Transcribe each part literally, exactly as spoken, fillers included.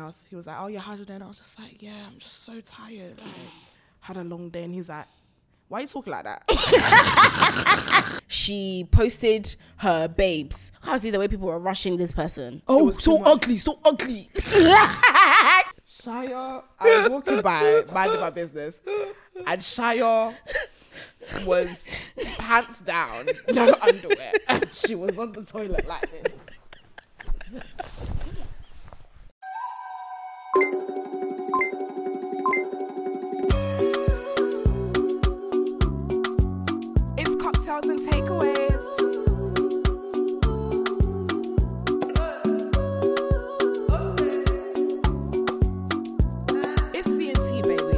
I was, he was like, oh yeah, how's your day? And I was just like, yeah, I'm just so tired. Like, had a long day. And he's like, why are you talking like that? She posted her babes. I can't see the way people were rushing this person. Oh, so ugly, so ugly. Shia, I was walking by, minding my business, and Shia was pants down, no underwear, and she was on the toilet like this. It's cocktails and takeaways. It's C and T, baby.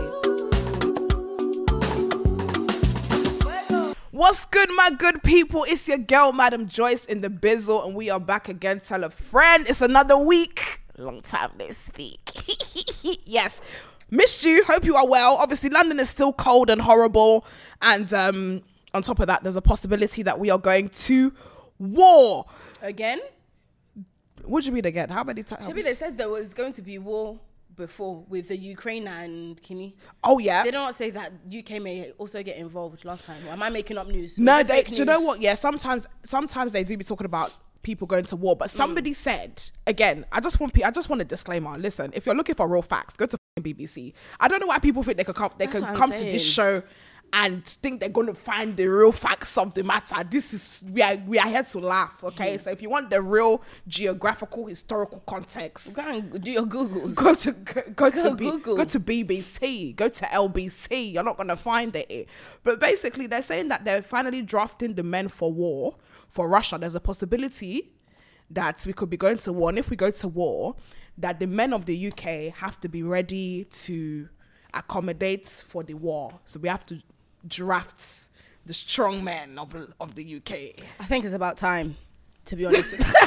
What's good, my good people? It's your girl, Madam Joyce, in the bizzle, and we are back again. Tell a friend. It's another week. Long time no speak. Yes. Missed you. Hope you are well. Obviously, London is still cold and horrible. And um, on top of that, there's a possibility that we are going to war. Again? What do you mean again? How many times? Maybe they said there was going to be war before with the Ukraine and Guinea. Oh, yeah. They don't say that U K may also get involved last time. Or am I making up news? No, Was it they, fake do you know news? what? Yeah, sometimes sometimes they do be talking about people going to war, but somebody mm. said, again, I just want I just want a disclaimer. Listen, if you're looking for real facts, go to B B C. I don't know why people think they could come they That's can what come I'm to this saying. show and think they're going to find the real facts of the matter. This is we are we are here to laugh, okay? Mm. So if you want the real geographical historical context, Go and do your Googles. Go to go, go, Go to B, Google. go to B B C, go to L B C. You're not gonna find it. But basically, they're saying that they're finally drafting the men for war for Russia. There's a possibility that we could be going to war, and if we go to war, that the men of the U K have to be ready to accommodate for the war. So we have to draft the strong men of of the U K. I think it's about time, to be honest with you.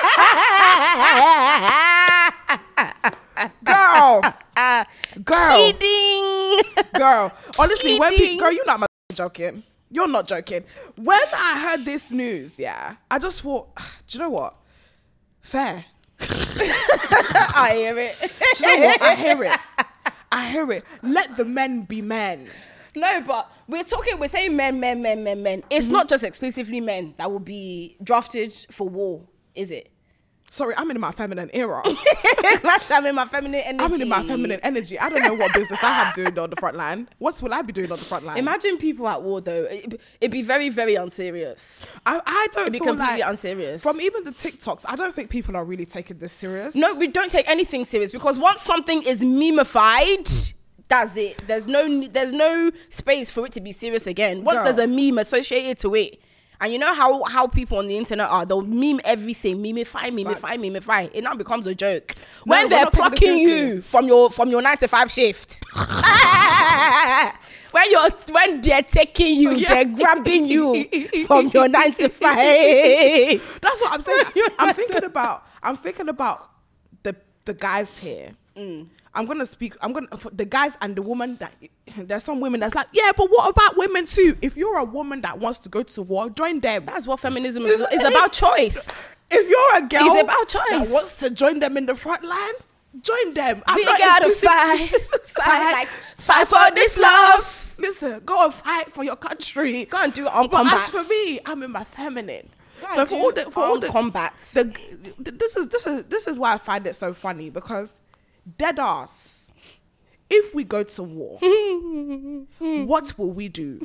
Girl, girl, Kidding. girl. Honestly, when Kidding. pe- girl, you're not joking. You're not joking. When I heard this news, yeah, I just thought, do you know what? Fair. I hear it. Do you know what? I hear it. I hear it. Let the men be men. No, but we're talking, we're saying men, men, men, men, men. It's Mm-hmm. not just exclusively men that will be drafted for war, is it? Sorry, I'm in my feminine era. Last time in my feminine energy. I'm in my feminine energy. I don't know what business I have doing on the front line. What will I be doing on the front line? Imagine people at war, though. It, it'd be very, very unserious. I, I don't It'd be feel completely like, unserious. from even the TikToks, I don't think people are really taking this serious. No, we don't take anything serious because once something is memeified, that's it. There's no, there's no space for it to be serious again. Once Girl. there's a meme associated to it, and you know how, how people on the internet are, they'll meme everything, memify, memify, memify. It now becomes a joke. No, when we're they're not taking this plucking seriously. you from your from your nine to five shift. when you're when they're taking you, Yeah. they're grabbing you from your nine to five. That's what I'm saying. I'm thinking about. I'm thinking about the the guys here. Mm. I'm gonna speak. I'm gonna for the guys and the woman that there's some women that's like, yeah, but what about women too? If you're a woman that wants to go to war, join them. That's what feminism is. It's about choice. If you're a girl It's about that choice. wants to join them in the front line, join them. I'm We not gotta exclusive- fight, fight, like, fight for this love. Listen, go and fight for your country. Go and do it on But combat. as for me, I'm in my feminine. Go So and for do all the for all on the combat. the, this is this is this is why I find it so funny, because dead ass. If we go to war, what will we do?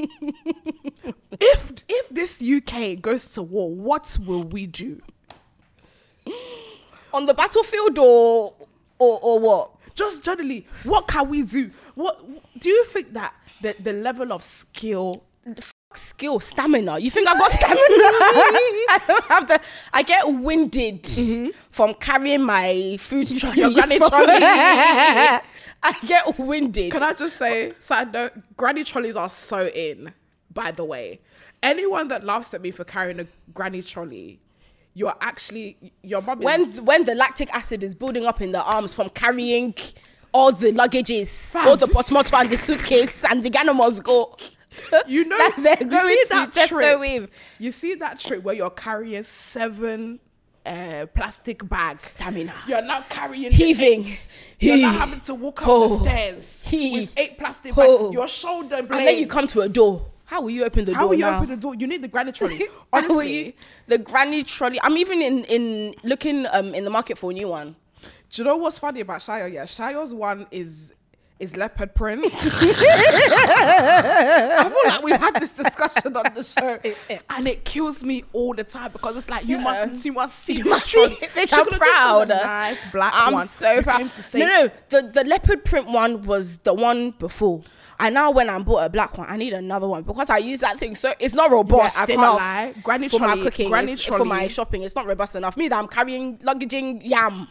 if if this U K goes to war, what will we do? On the battlefield or or or what? Just generally, what can we do? What do you think that the, the level of skill? Skill, stamina. You think I got stamina? I don't have the. I get winded from carrying my food trolley. Your granny from- trolley. I get winded. Can I just say, side note, granny trolleys are so in, by the way. Anyone that laughs at me for carrying a granny trolley, you're actually, your mum is... when when the lactic acid is building up in the arms from carrying all the luggages, Fam. all the portmanteau and the suitcase, and the Ghana must go. You know, that they're you going see to that Tesco trip, with. you see that trip where you're carrying seven uh, plastic bags. Stamina. You're now carrying Heaving. the eight. You're now Heave. having to walk up Oh. the stairs Heave. with eight plastic Oh. bags. Your shoulder blades. And then you come to a door. How will you open the How door will you now? open the door? You need the granny trolley. How will you- Honestly, the granny trolley. I'm even in in looking um in the market for a new one. do you know what's funny about Shayo? Yeah, Shayo's one is is leopard print. I feel like we've had this discussion on the show, and it kills me all the time because it's like you Yeah. must, you must see, You this must trolley. see, bitch, She I'm could've just proud. done a nice black I'm one. so We proud. came to say, no, no, the the leopard print one was the one before. And now when I bought a black one, I need another one because I use that thing. So it's not robust Yeah, I can't enough lie. Granny for trolley- my cooking, granny it's- for my trolley. shopping. It's not robust enough. Me that I'm carrying luggaging yam.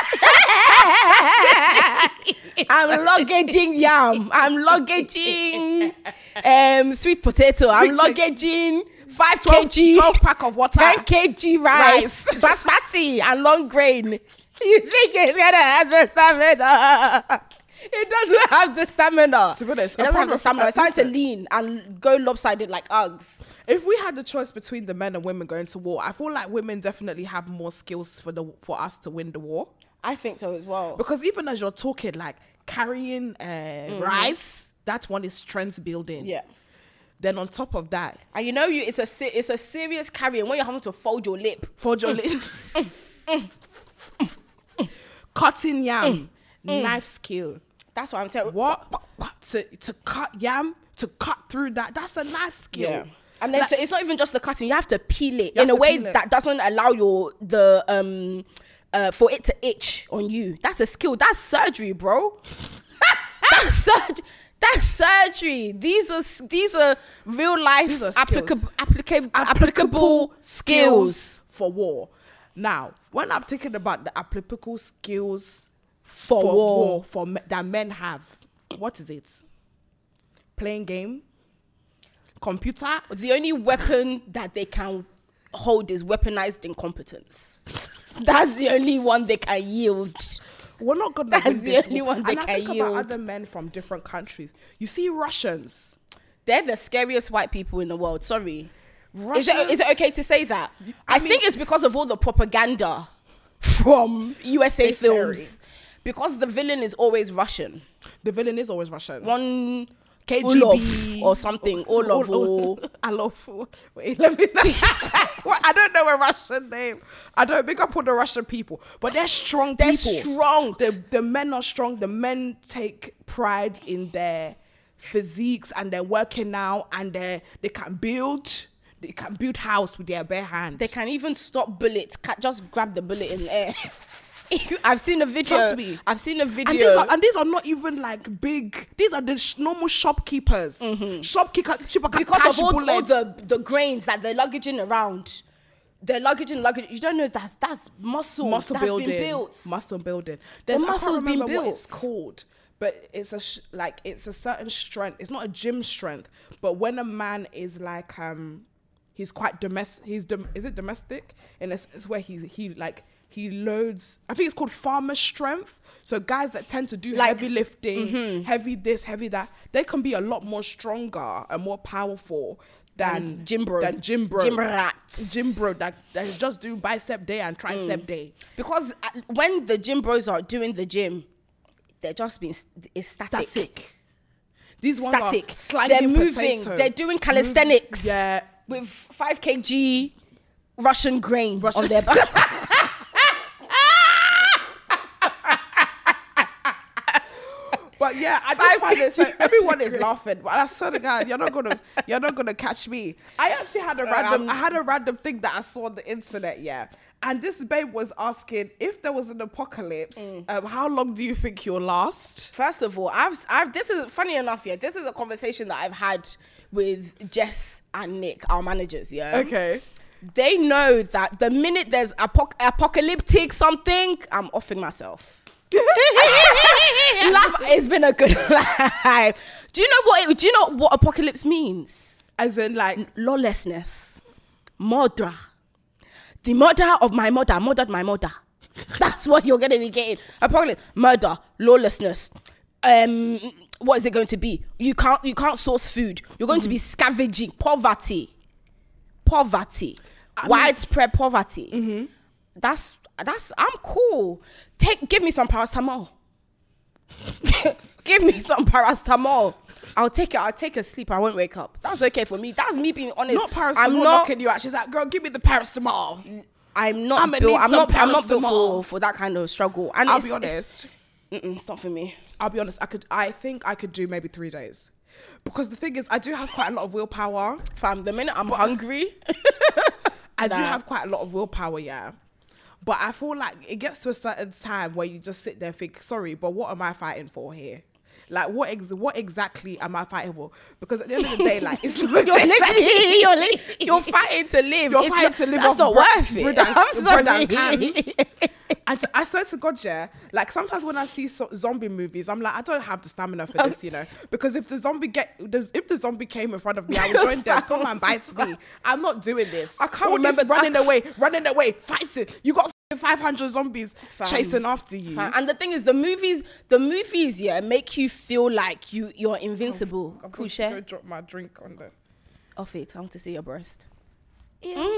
I'm luggaging yam. I'm luggaging um, sweet potato. I'm Big luggaging five twelve, kg, twelve pack of water. ten kg rice, Rice. basmati, and long grain. You think it's gonna have the stamina? It doesn't have the stamina. To be honest, it doesn't a have the proper- stamina. It's starting to listen. lean and go lopsided like Uggs. If we had the choice between the men and women going to war, I feel like women definitely have more skills for the for us to win the war. I think so as well. Because even as you're talking, like carrying uh, rice, that one is strength building. Yeah. Then on top of that, And you know, you it's a se- it's a serious carrying when you're having to fold your lip. fold your lip, cutting yam, knife skill. That's what I'm saying. What to to cut yam, to cut through that? That's a knife skill. Yeah. And then Like- so it's not even just the cutting. You have to peel it You in have a to way peel it. that doesn't allow your the um uh for it to itch on you. That's a skill. That's surgery, bro. That's surgery. That's surgery. These are s- these are real life These are skills. applicable applicable applicable skills for war. Now, when I'm thinking about the applicable skills for, for war. war for me- that men have, what is it? Playing game, computer. The only weapon that they can hold is weaponized incompetence. That's the only one they can yield. We're not gonna That's win the this only war. one they and I can think yield. about other men from different countries. You see Russians. They're the scariest white people in the world. Sorry. Is Russians. it, is it okay to say that? I, I think mean- it's because of all the propaganda from U S A It's films. Because the villain is always Russian. The villain is always Russian. One K G B Olaf or something. Olaf or... I love. Wait, let me. Well, I don't know a Russian name. I don't pick up on the Russian people, but they're strong They're people. strong. The the men are strong. The men take pride in their physiques and they're working now, and they they can build. They can build house with their bare hands. They can even stop bullets. Ca- Just grab the bullet in the air. I've seen a video. Trust me. I've seen a video. And these are and these are not even like big. These are the sh- normal shopkeepers. Shopkeeper, shopkeeper can because catch of all, all bullets. the, the grains that they're luggaging around. They're luggaging, luggage. You don't know that's that's muscle. muscle that's building, been built. muscle building. There's, I can't muscle's been remember what it's built. called, but it's a sh- like it's a certain strength. It's not a gym strength, but when a man is like um, he's quite domestic. He's dom- is it domestic? In a sense where he he like he loads. I think it's called farmer strength. So guys that tend to do Like- heavy lifting, heavy this, heavy that, they can be a lot more stronger and more powerful. Than Gym bro. than gym bro, Gym rats. gym bro that, that just do bicep day and tricep Mm. day. Because uh, when the gym bros are doing the gym, they're just being st- it's static. Static. These ones Static. are sliding They're moving. potato. They're doing calisthenics. Yeah. With five kilograms Russian grain on their back. But yeah, I just find it so everyone is laughing. But I swear to God, you're not gonna you're not gonna catch me. I actually had a random Um, I had a random thing that I saw on the internet, yeah. And this babe was asking if there was an apocalypse, Mm. um, how long do you think you'll last? First of all, I've, I've, this is funny enough, yeah. This is a conversation that I've had with Jess and Nick, our managers, yeah. Okay. They know that the minute there's apoc- apocalyptic something, I'm offing myself. Laugh, it's been a good life. Do you know what? It, do you know what apocalypse means? As in like Lawlessness, murder. The murder of my mother murdered my mother. That's what you're gonna be getting. Apocalypse, murder, lawlessness. Um, what is it going to be? You can't you can't source food. You're going mm-hmm. to be scavenging. Poverty, poverty, I mean, widespread poverty. Mm-hmm. that's that's I'm cool. Take give me some paracetamol. Give me some paracetamol. I'll take it. I'll take a sleep. I won't wake up. That's okay for me. That's me being honest. Not paracetamol I'm not knocking you out. She's like, girl, give me the paracetamol. I'm not I'ma need built. I'm some not. I'm not built paracetamol. for, for that kind of struggle. And I'll it's, be honest. It's, mm-mm, it's not for me. I'll be honest. I could. I think I could do maybe three days, because the thing is, I do have quite a lot of willpower. Fam, the minute I'm hungry, I do Nah. have quite a lot of willpower. Yeah, but I feel like it gets to a certain time where you just sit there and think, sorry, but what am I fighting for here? Like, what ex- what exactly am I fighting for? Because at the end of the day, like, it's you're literally you're, li- you're fighting to live. You're It's fighting not, to live That's off not bre- worth it. bread and- I'm bread and sorry. cans. And to, I swear to God, yeah, like sometimes when I see so- zombie movies, I'm like, I don't have the stamina for this, you know. Because if the zombie get, does- if the zombie came in front of me, I would join them. Come and bite me. I'm not doing this. I can't All remember- this running I away, running away, fighting. You got five hundred zombies Fam. chasing after you. And the thing is, the movies, the movies, yeah, make you feel like you you're invincible. I'm Cool, going to share. go drop my drink on the. Off it. I want to see your breast. Go on,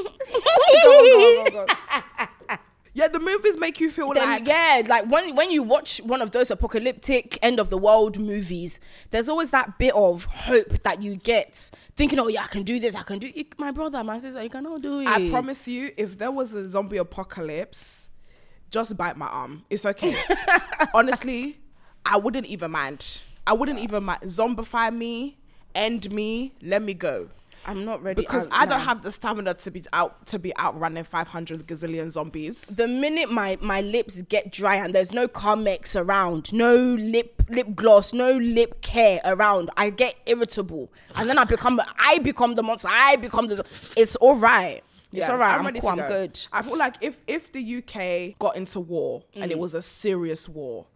go on, go on. Yeah, the movies make you feel Then, like yeah, like when when you watch one of those apocalyptic end of the world movies, there's always that bit of hope that you get, thinking, oh yeah, I can do this, I can do it. My brother, my sister, you cannot do it. I promise you, if there was a zombie apocalypse, just bite my arm. It's okay. Honestly, I wouldn't even mind. I wouldn't even mind. Zombify me, end me, let me go. I'm not ready Because I, I don't nah. have the stamina to be out to be outrunning five hundred gazillion zombies. The minute my my lips get dry and there's no Carmex around, no lip lip gloss, no lip care around, I get irritable, and then I become I become the monster. I become the. It's all right. It's Yeah, all right. I'm, ready cool. to I'm go. good. I feel like if if the U K got into war and it was a serious war,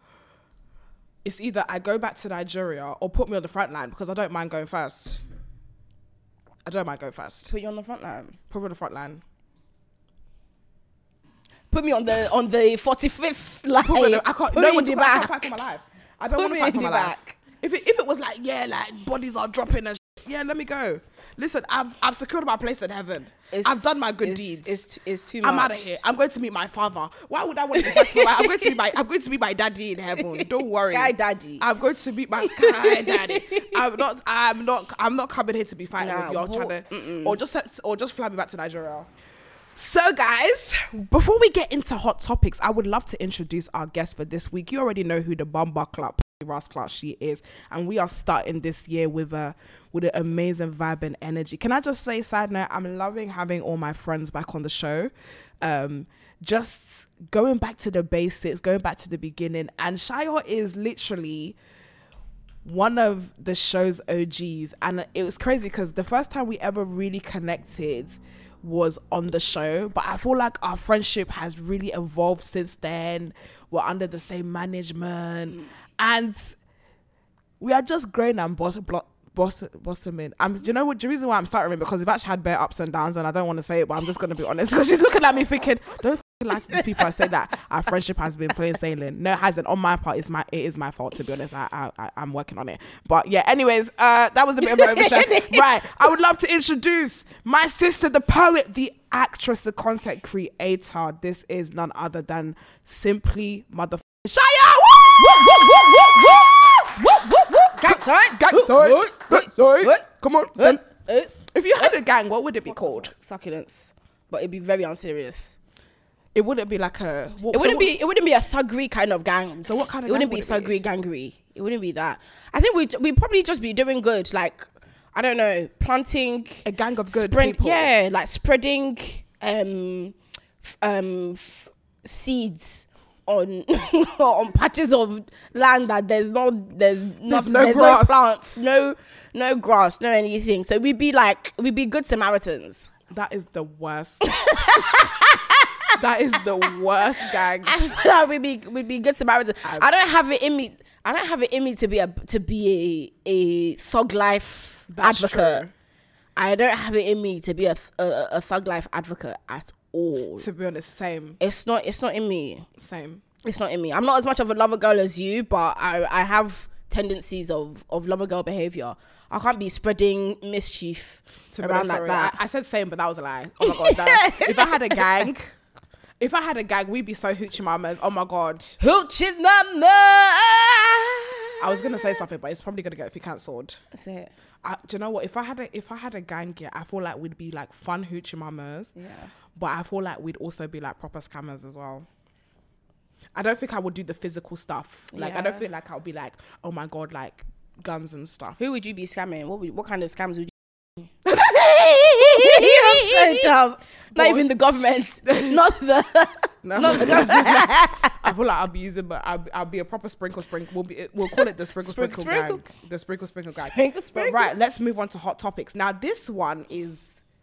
it's either I go back to Nigeria or put me on the front line, because I don't mind going first. I don't mind going first. Put you on the front line. Put me on the front line. Put me on the on the forty-fifth line. Put me on the, I can't. Put No me one in to the fight, I back. can't fight for my life. I don't Put want me to fight in for my the life. back. If it, if it was like, yeah, like bodies are dropping and sh- yeah, let me go. Listen, I've I've secured my place in heaven. It's- I've done my good it's, deeds. It's, it's too much. I'm out of here. I'm going to meet my father. Why would I want to be back to my, I'm going to be my I'm going to meet my daddy in heaven. Don't worry. Sky daddy. I'm going to meet my sky daddy. I'm not I'm not I'm not coming here to be fighting Nah, with y'all what- trying to or just or just fly me back to Nigeria. So guys, before we get into hot topics, I would love to introduce our guest for this week. You already know who the Bumba Club Ras class she is, and we are starting this year with a with an amazing vibe and energy. Can I just say, side note, I'm loving having all my friends back on the show. Um, just going back to the basics, going back to the beginning, and Shayo is literally one of the show's O Gs, and it was crazy because the first time we ever really connected was on the show, but I feel like our friendship has really evolved since then. We're under the same management, and we are just growing and boss, boss, boss, blossoming. I'm, do you know what? The reason why I'm starting because we've actually had bare ups and downs, and I don't want to say it, but I'm just going to be honest because she's looking at me thinking, don't f***ing lie to these people. I say that our friendship has been plain sailing. No, it hasn't. On my part, it's my it is my fault, to be honest. I, I, I I'm working on it. But yeah, anyways, uh, that was a bit of an overshare. Right, I would love to introduce my sister, the poet, the actress, the content creator. This is none other than Simply Motherfucking Shia. Gang signs. Gang signs. Gang signs. What? Come on. What? It's If you had a gang, what would it be called? succulents, but it'd be very unserious. It wouldn't be like a. What, It so wouldn't what- be. It wouldn't be a thuggery kind of gang. So what kind of It wouldn't gang be would it be? thuggery gangery. It wouldn't be that. I think we would we'd probably just be doing good. Like I don't know, planting A gang of good spread- people. Yeah, like spreading um f- um f- seeds on on patches of land that there's no there's no There's there's, no no, grass. plants, no no grass, no anything. So we'd be like we'd be good Samaritans. That is the worst. That is the worst gang. Like, we'd be we'd be good Samaritans. I don't have it in me. I don't have it in me to be a to be a, a thug life That's advocate. true. I don't have it in me to be a, th- a a thug life advocate at all. To be honest, same, It's not. It's not in me. same. It's not in me. I'm not as much of a lover girl as you, but I I have tendencies of of lover girl behavior. I can't be spreading mischief To be around honest, like sorry, that. I, I said same, but that was a lie. Oh my god! That, if I had a gang, If I had a gang, we'd be so hoochie mamas. Oh my god. Hoochie mama. I was gonna say something, but it's probably gonna get me cancelled. Say it. I, do you know what? If I had a if I had a gang, yeah, I feel like we'd be like fun hoochie mamas. Yeah. But I feel like we'd also be like proper scammers as well. I don't think I would do the physical stuff. Like, I don't Yeah. feel like I'll be like, oh my God, like guns and stuff. Who would you be scamming? What would, what kind of scams would you? You're so dumb. Not even the government. Not the. No. Not the government. I feel like I'll be using, but I'll, I'll be a proper sprinkle sprinkle. We'll be, we'll call it the sprinkle Sprinkle, sprinkle, sprinkle. gang. The sprinkle sprinkle gang. Sprinkle, But sprinkle. right, let's move on to hot topics. Now, this one is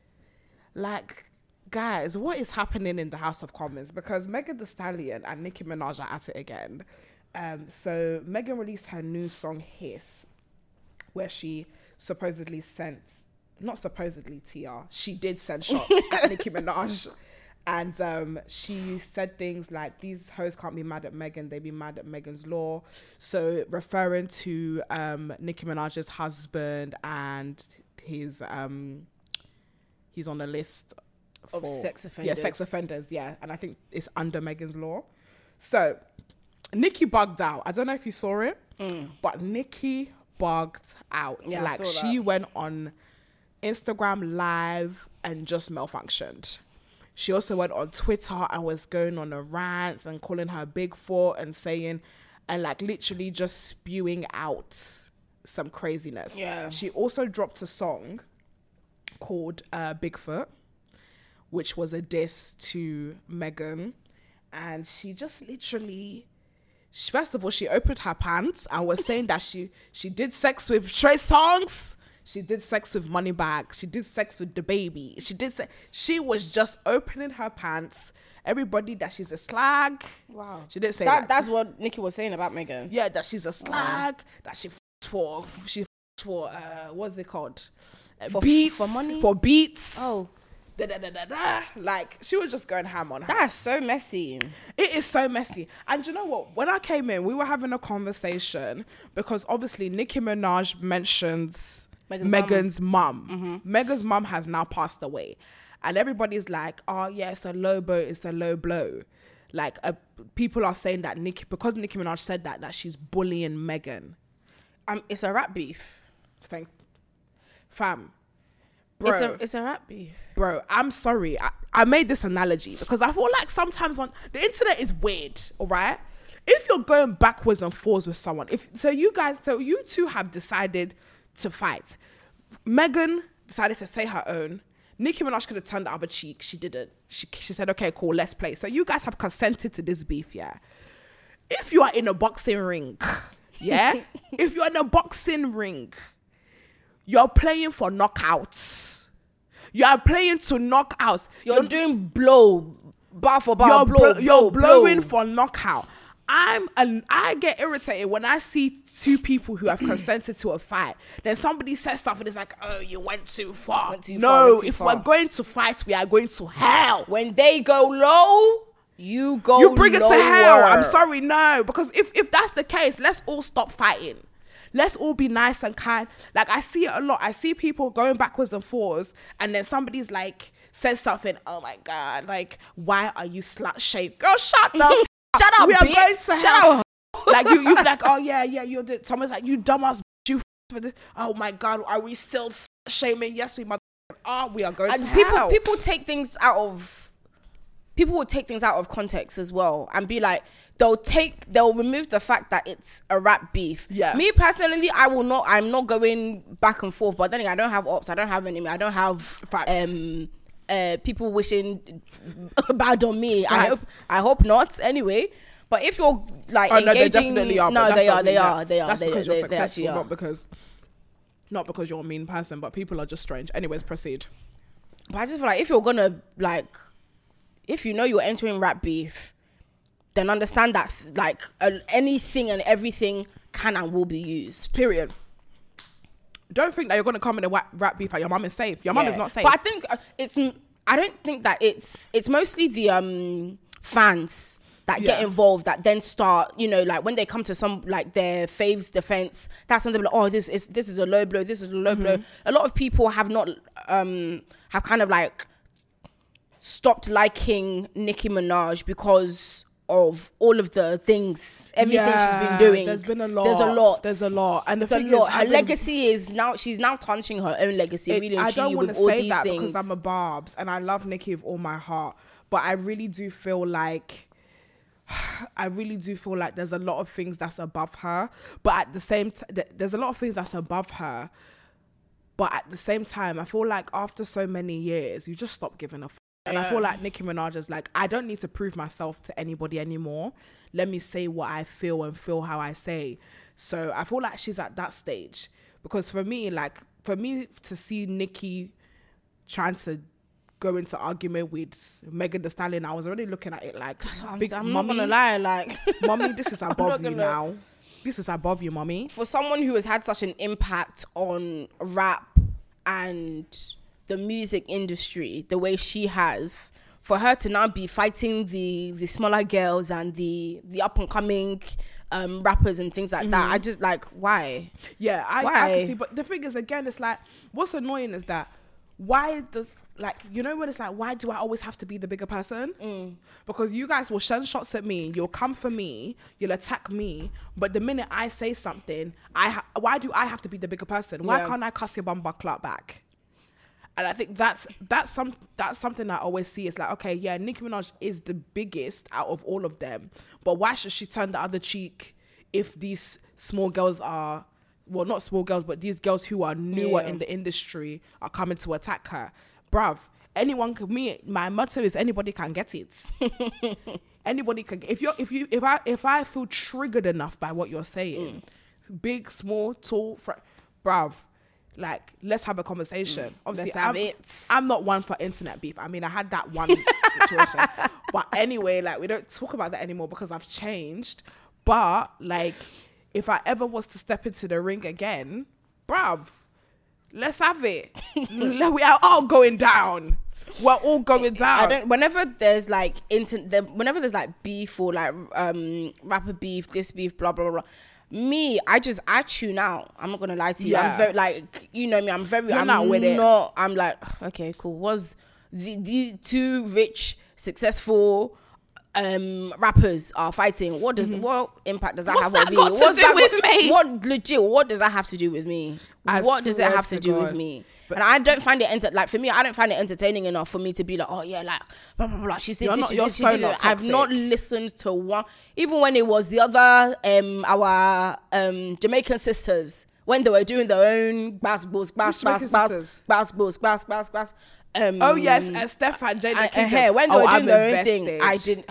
like, guys, what is happening in the House of Commons? Because Megan Thee Stallion and Nicki Minaj are at it again. Um, so Megan released her new song Hiss, where she supposedly sent, not supposedly T R, she did send shots at Nicki Minaj. And um, she said things like, these hoes can't be mad at Megan, they be mad at Megan's law. So referring to um, Nicki Minaj's husband and his, um, he's on the list Of for- sex Yeah, offenders. sex offenders, yeah. And I think it's under Megan's law. So Nicki bugged out. I don't know if you saw it, but Nicki bugged out. Yeah, I like saw she that. went on Instagram live and just malfunctioned. She also went on Twitter and was going on a rant and calling her Bigfoot and saying, and like literally just spewing out some craziness. Yeah. She also dropped a song called uh, Bigfoot, which was a diss to Megan. And she just literally, she, first of all, she opened her pants and was saying that she, she did sex with Trey Songz. She did sex with Moneybagg. She did sex with the baby. She did se- She was just opening her pants. Everybody that she's a slag. Wow. She didn't say that. that. That's what Nicki was saying about Megan. Yeah, that she's a slag. That she f- for she f- for uh, what's it called? Uh, For- beats for money? for beats. Oh. Da, da, da, da, da. Like she was just going ham on her. That's so messy. It is so messy. And you know what? When I came in, we were having a conversation because obviously Nicki Minaj mentions Megan's Megan's mum. Mm-hmm. Megan's mum has now passed away. And everybody's like, oh, yeah, it's a low blow. It's a low blow. Like, uh, people are saying that Nicki, because Nicki Minaj said that, that she's bullying Megan. Um, it's a rap beef. Thank, fam. Bro, It's a it's a rap beef. bro, I'm sorry. I, I made this analogy because I feel like sometimes on the internet is weird, all right? If you're going backwards and forwards with someone, if so you guys, so you two have decided to fight. Megan decided to say her own. Nicki Minaj could have turned the other cheek. She didn't. She, she said, okay, cool, let's play. So you guys have consented to this beef, yeah? If you are in a boxing ring, yeah? If you're in a boxing ring, you're playing for knockouts. You are playing to knockouts. You're, doing blow, bar for bar, You're, blow, blo- you're blow, blowing blow. for knockout. I'm an, I get irritated when I see two people who have consented to a fight. Then somebody says something, it's like, oh, you went too far. Went too no, far, went too if far. we're going to fight, we are going to hell. When they go low, you go You bring it to lower. hell. I'm sorry, no. Because if, if that's the case, let's all stop fighting. Let's all be nice and kind. Like, I see it a lot. I see people going backwards and forwards, and then somebody's like, says something, oh my God, like, why are you slut shaped? Girl, shut the f- Shut up, We are bitch. going to Shut hell. up. Like, you, you be like, oh yeah, yeah, you're the, someone's like, you dumbass, bitch, you f- for this. Oh my God, are we still slut shaming? Yes, we mother are. We are going And to people hell. people take things out of people will take things out of context as well and be like, they'll take they'll remove the fact that it's a rap beef. Yeah. Me personally, I will not I'm not going back and forth, but then again, I don't have ops, I don't have any I don't have Facts. um uh people wishing bad on me. I Facts. hope I hope not anyway. But if you're like Oh no, they engaging, definitely are. but no, that's they not are, they really are, that. they are. That's they, because they, you're they successful, actually are. not because, not because you're a mean person. But people are just strange. Anyways, proceed. But I just feel like if you're gonna like, if you know you're entering rap beef, then understand that like uh, anything and everything can and will be used. Period. Don't think that you're gonna come in a wa- rap beef and your mum is safe. Your mum Yeah. is not safe. But I think uh, it's. I don't think that it's. It's mostly the um fans that get Yeah. involved that then start. You know, like when they come to some like their faves defense, that's when they're like, oh, this is this is a low blow. This is a low blow. A lot of people have not um have kind of like stopped liking Nicki Minaj because of all of the things, everything Yeah, she's been doing. there's been a lot. There's a lot. There's a lot. And the There's a thing is, lot. Her I've been- legacy is now, she's now tarnishing her own legacy, It- really I and don't truly, want with to all say these that things. because I'm a Barbs and I love Nicki with all my heart, but I really do feel like I really do feel like there's a lot of things that's above her, but at the same t- th- there's a lot of things that's above her, but at the same time I feel like after so many years you just stop giving a f- and I feel like Nicki Minaj is like, I don't need to prove myself to anybody anymore. Let me say what I feel and feel how I say. So I feel like she's at that stage, because for me, like for me to see Nicki trying to go into argument with Megan Thee Stallion, I was already looking at it like, I'm, big I'm mommy, not gonna lie, like mommy, this is above not you gonna- now. This is above you, mommy. for someone who has had such an impact on rap and the music industry the way she has, for her to now be fighting the the smaller girls and the the up and coming um rappers and things like Mm-hmm. that, I just like, why? Yeah, I, I Why? can see. But the thing is, again, it's like, what's annoying is that why does, like, you know when it's like, why do I always have to be the bigger person? Mm. Because you guys will send shots at me, you'll come for me, you'll attack me, but the minute I say something, I ha- why do I have to be the bigger person? Why Yeah. can't I cuss your bumper clout back? And I think that's that's some that's something I always see. It's like, okay, yeah, Nicki Minaj is the biggest out of all of them, but why should she turn the other cheek if these small girls are, well, not small girls, but these girls who are newer Yeah. in the industry are coming to attack her? Bruv, anyone can, me, my motto is anybody can get it. Anybody can, if you're, if you, if I, if I feel triggered enough by what you're saying, big, small, tall, fr- bruv, like, let's have a conversation. Obviously, Let's have I'm, it. I'm not one for internet beef. I mean, I had that one situation, but anyway, like, we don't talk about that anymore because I've changed. But like, if I ever was to step into the ring again, bruv, let's have it. We are all going down. We're all going down. I don't. Whenever there's like inter, the, whenever there's like beef or like um rapper beef, this beef, blah blah blah. Me, I just I tune out. I'm not gonna lie to you. Yeah. I'm very like, you know me. I'm very. You're I'm not with it. not. I'm like, okay, cool. Was the, the two rich, successful um rappers are fighting? What does what impact does that What's have that on me? got to What's do that with got- me? What legit? What does that have to do with me? I what does it swear have to to do with God. me? And I don't find it enter- like for me, I don't find it entertaining enough for me to be like, oh yeah, like blah blah blah. She said You're this, not- she you're did, she so did not it. I've toxic. not listened to one, even when it was the other um our um Jamaican sisters when they were doing their own basketballs, bass, Which bass, Jamaican bass, sisters? basketballs, bass, bass, bass. Um, Oh yes, uh, Steph and Jada and, Kingdom. and her, when they Oh, were doing I'm their own thing, invested. I didn't.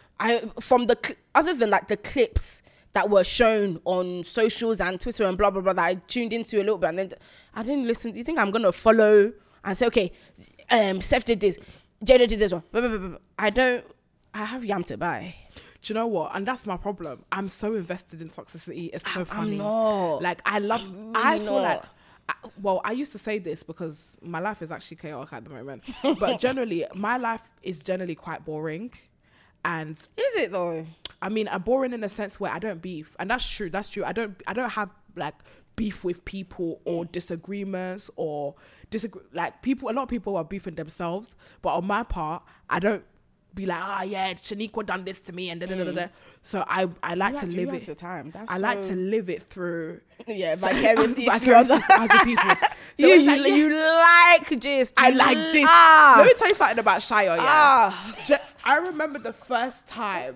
I from the cl- other than like the clips that were shown on socials and Twitter and blah blah blah that I tuned into a little bit, and then I didn't listen. Do you think I'm gonna follow and say, okay, um, Steph did this, Jada did this one? Blah, blah, blah, blah. I don't. I have yam to buy. Do you know what? And that's my problem. I'm so invested in toxicity. It's so I'm funny. not. Like I love. I'm I really feel not. like. I, well, I used to say this because my life is actually chaotic at the moment. But generally, my life is generally quite boring, and Is it though? I mean, I'm boring in the sense where I don't beef, and that's true. That's true. I don't. I don't have like beef with people or disagreements or disagree. Like people, a lot of people are beefing themselves, but on my part, I don't be like, ah, yeah, Shaniqua done this to me, and da da da da. da. So I, I like You to actually live waste it. the time. That's I like so- to live it through. Yeah, So- vicariously through vicariously other- through other people. So You, it's you, like, yeah, you like gist. I You like l- gist. Ah, Let me tell you something about Shio, yeah. ah. Ju- I remember the first time.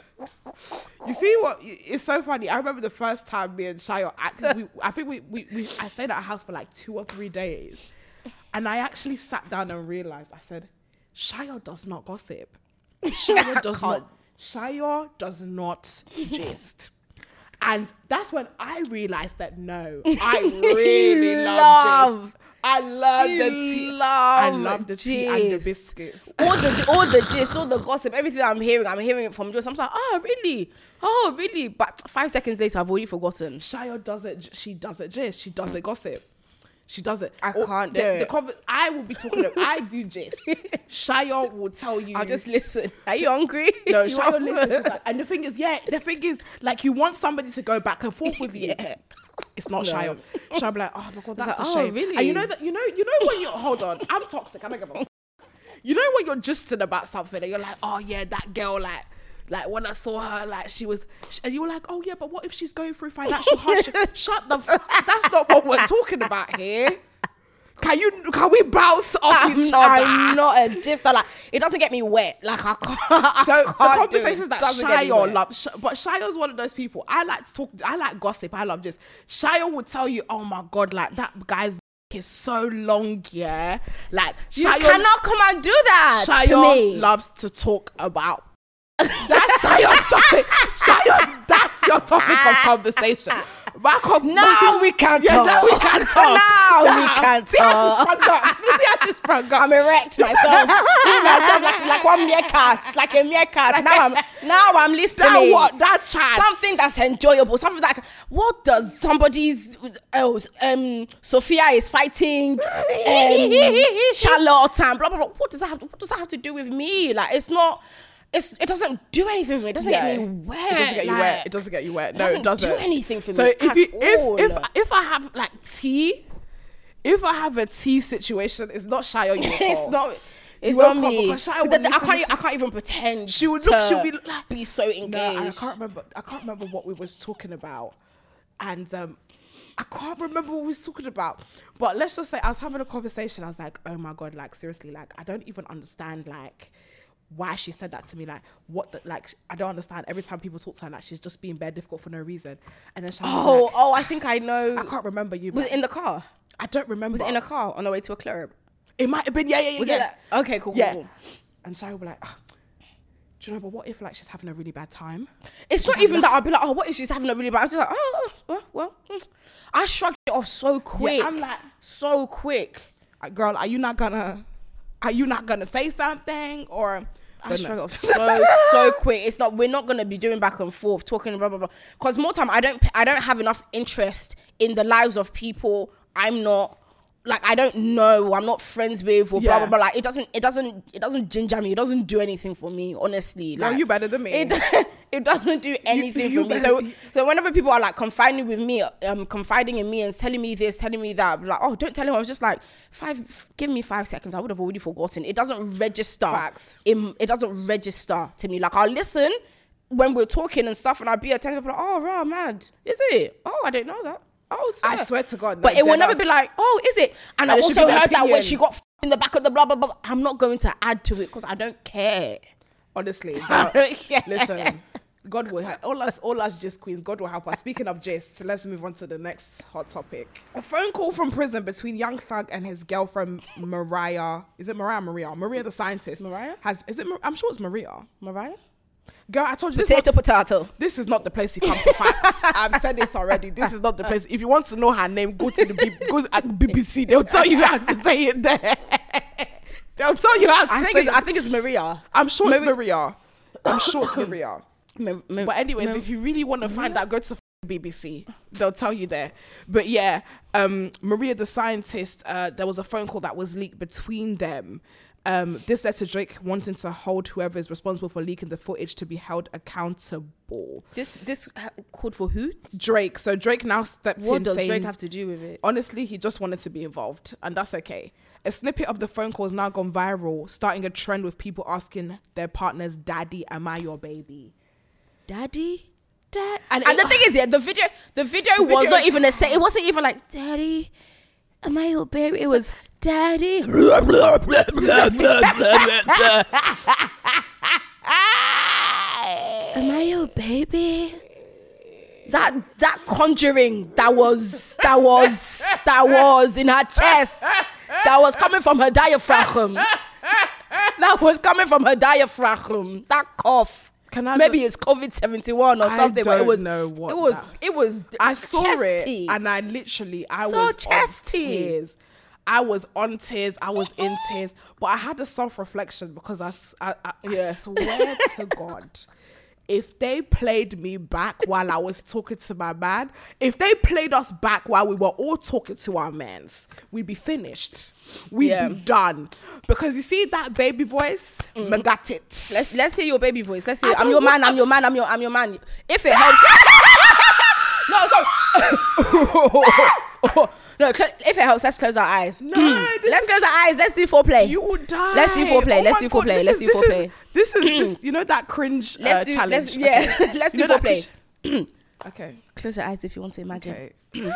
You see what? It's so funny. I remember the first time me and Shio. I, we, I think we, we, we. I stayed at her house for like two or three days, and I actually sat down and realized. I said, Shio does not gossip. Shio does not. Shio does not gist. And that's when I realized that no, I really You love, love- gist. I love You the tea. love I love the tea and the gist. biscuits. all the all the gist, all the gossip, everything I'm hearing, I'm hearing it from Joyce. I'm like, oh really? Oh really? But five seconds later, I've already forgotten. Shio doesn't. She doesn't gist. She doesn't gossip. She doesn't. I Or can't the, do the it. conver- I will be talking. Of, I do gist. Shio will tell you. I'll just listen. Are you hungry? No, You Shio want- listens. She's like, and the thing is, yeah, the thing is, like, you want somebody to go back and forth with you. Yeah. It's not No. Shio. Shio be like, oh my god, that's like, a oh, shame. really? And you know that, you know, you know when you hold on. I'm toxic. I don't give a. you know when you're gisting about something and you're like, oh yeah, that girl, like, like when I saw her, like she was, and you were like, oh yeah, but what if she's going through financial hardship? Shut the, f- that's not what we're talking about here. Can you, can we bounce off I'm, each other? I'm not a just like it doesn't get me wet. Like I can't. I So the can't conversations that Doesn't get me Shayo wet. loves, Sh- but Shayo's one of those people. I like to talk. I like gossip. I love just. Shayo would tell you, oh my god, like that guy's is so long, yeah. Like You Shayo, cannot come and do that to Shayo me. loves to talk about. That's Shayo's topic. Shayo, that's your topic of conversation. Back up. Now we can't Yeah, talk. now we can talk. Now we Now. can't See how talk. she sprung up. See how she sprung up. I'm erect myself. Even myself like like one meerkat, like a meerkat. Now I'm now I'm listening. That what? That chat. Something that's enjoyable. Something that what does somebody's else? Um, Sophia is fighting. Um, Charlotte and blah blah blah. What does that have? What does that have to do with me? Like it's not. It's, it doesn't do anything for me. It doesn't Yeah. get me wet. It doesn't get you like, wet. It doesn't get you wet. No, doesn't it doesn't do anything for so me if at you all. if if if I have like tea, if I have a tea situation, it's not shy on you. It's not. It's You not won't come me. because Shai The- would the- I listen can't. e- to- I can't even pretend. She would to look. She would be like, be so engaged. no, I can't remember. I can't remember what we was talking about, and um, I can't remember what we was talking about. But let's just say I was having a conversation. I was like, oh my god, like seriously, like I don't even understand, like. Why she said that to me, like what the, like I don't understand. Every time people talk to her, like she's just being bare difficult for no reason. And then she was Oh, like, oh, I think I know. I can't remember you. Was but it in the car? I don't remember. Was it in a car on the way to a club? It might have been. Yeah, yeah, yeah. Was yeah. it that? Okay, cool, cool, Yeah. cool. And Shai would be like, oh, do you know? But what if like she's having a really bad time? It's not even that I'll be like, oh, what if she's having a really bad? I'm just like, oh, well, well. mm. I shrugged it off so quick. I'm like- so quick. Like, girl, are you not gonna? Are you not gonna say something or? I But no. struggle so so quick. It's not. We're not gonna be doing back and forth talking blah blah blah. Because more time, I don't. I don't have enough interest in the lives of people I'm not. Like I don't know. I'm not friends with or blah Yeah. blah blah. Like it doesn't. It doesn't. It doesn't ginger me. It doesn't do anything for me. Honestly, Girl, like, you better than me. It it doesn't do anything you for me. better- So so whenever people are like confiding with me, um, confiding in me and telling me this, telling me that, I'm like, oh, don't tell him. I was just like, five. Give me five seconds. I would have already forgotten. It doesn't register. Facts. In, it doesn't register to me. Like I'll listen when we're talking and stuff, and I'll be attentive. Like, oh, right, mad. Is it? Oh, I didn't know that. Oh, I swear. swear to God, But no, it will dead never ass. be like, oh, is it? And, And I it should also be their heard that when opinion. she got f- in the back of the blah blah blah. I'm not going to add to it because I don't care. Honestly, I but don't care. listen, God will help all us. All us just queens. God will help us. Speaking of gist, let's move on to the next hot topic. A phone call from prison between Young Thug and his girlfriend Mariah. Is it Mariah? Maria? Maria the scientist. Mariah? Has is it? Mar- I'm sure it's Maria. Mariah? Girl, I told you this. Potato, potato. This is not the place you come for facts. I've said it already. This is not the place. If you want to know her name, go to the B- go at B B C. They'll tell you how to say it there. They'll tell you how to I think say it's. it. I think it's Maria. I'm sure it's Mari- Maria. I'm sure it's Maria. Ma- ma- But anyways, ma- if you really want to find out, go to B B C. They'll tell you there. But yeah, um, Maria the scientist. Uh, there was a phone call that was leaked between them. Um, this led to Drake wanting to hold whoever is responsible for leaking the footage to be held accountable. this this ha- called for who? Drake. So Drake now stepped What in does saying, Drake have to do with it? honestly, he just wanted to be involved, and that's okay. A snippet of the phone call has now gone viral, starting a trend with people asking their partners, "Daddy, am I your baby?" Daddy. Dad. And, the thing is, yeah, the video, the video The was video not is- even a say. It wasn't even like, Daddy, am I your baby? It was, Daddy. Am I your baby? That that conjuring that was that was that was in her chest. That was coming from her diaphragm. That was coming from her diaphragm. That cough. Can I Maybe ju- it's COVID seventy-one or I something. but it don't was know what it was. that- It was. I saw chesty. it, and I literally, I So was chesty. on tears. I was on tears. I was in tears, but I had a self reflection because I, s- I, I- I Yeah. swear to God, if they played me back while I was talking to my man, if they played us back while we were all talking to our mans, we'd be finished. We'd Yeah. be done. Because you see that baby voice, mm. me got it. Let's let's hear your baby voice. Let's hear. I I'm don't your man. want- I'm your man. I'm your. I'm your man. If it helps. No, sorry. No, cl- if it helps, let's close our eyes. No, let's this close our eyes. Let's do foreplay. You will die. Let's do foreplay. Oh Let's my do God, foreplay. this Let's is- do this is- foreplay. This is this. You know that cringe Let's uh, do. challenge. Let's, yeah. Okay. Let's You do know that foreplay. cringe- Okay. Close your eyes if you want to imagine. Okay.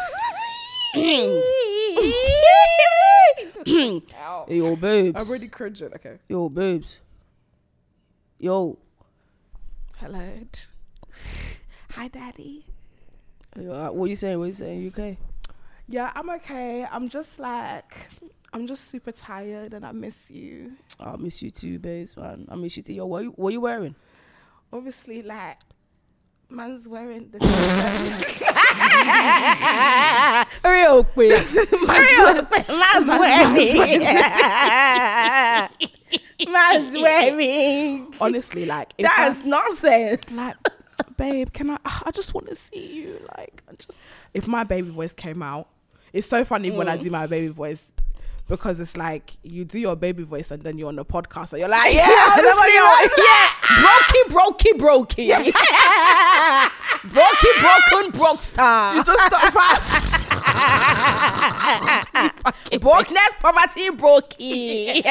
Ow. Yo, boobs. I'm already cringing. Okay. Yo, boobs. Yo. Hello. Hi, Daddy. Yo, uh, what you saying? What you saying? You okay? Yeah, I'm okay. I'm just like, I'm just super tired and I miss you. I miss you too, babes, man. I miss you too. Yo, what you, what you wearing? Obviously, like, man's wearing the Real quick. Real quick. Man's wearing. Man's wearing. Honestly, like, if That's I, nonsense. like, babe, can I? I just want to see you. Like, I just if my baby voice came out, it's so funny when I do my baby voice. Because it's like you do your baby voice and then you're on the podcast and you're like, yeah, honestly, like, yeah, brokey, brokey, brokey, yeah. brokey, broken, broke star. you just start. Brokenness, poverty, brokey.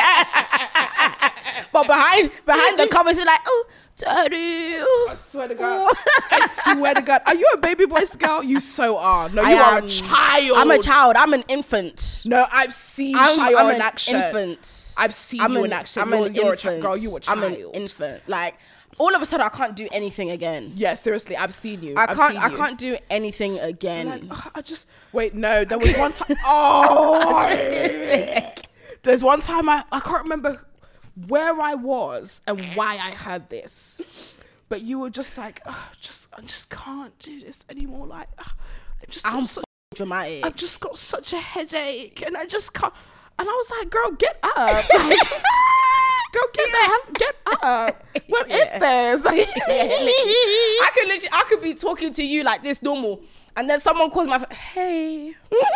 But behind, behind the comments, it's like, oh, daddy. I swear to God. I swear to God. Are you a baby voice girl? You so are. No, I you are am- a child. I'm a child. I'm an infant. No, I've seen I'm, Shayo I'm in an action. infant. I've seen I'm you an, in action. I'm You're, an you're a infant. chi- girl. You a I'm child. an infant. Like all of a sudden, I can't do anything again. Yeah, seriously, I've seen you. I I've can't. seen I you. can't do anything again. Like, oh, I just wait. No, there was one time. Oh, there's one time I I can't remember where I was and why I had this, but you were just like, oh, just I just can't do this anymore. Like, oh, I just I'm got so, f- dramatic. I've just got such a headache, and I just can't. And I was like, girl, get up. Like, girl, get the hell, get up. What is this? Like, I could literally, I could be talking to you like this normal, and then someone calls my phone. Hey,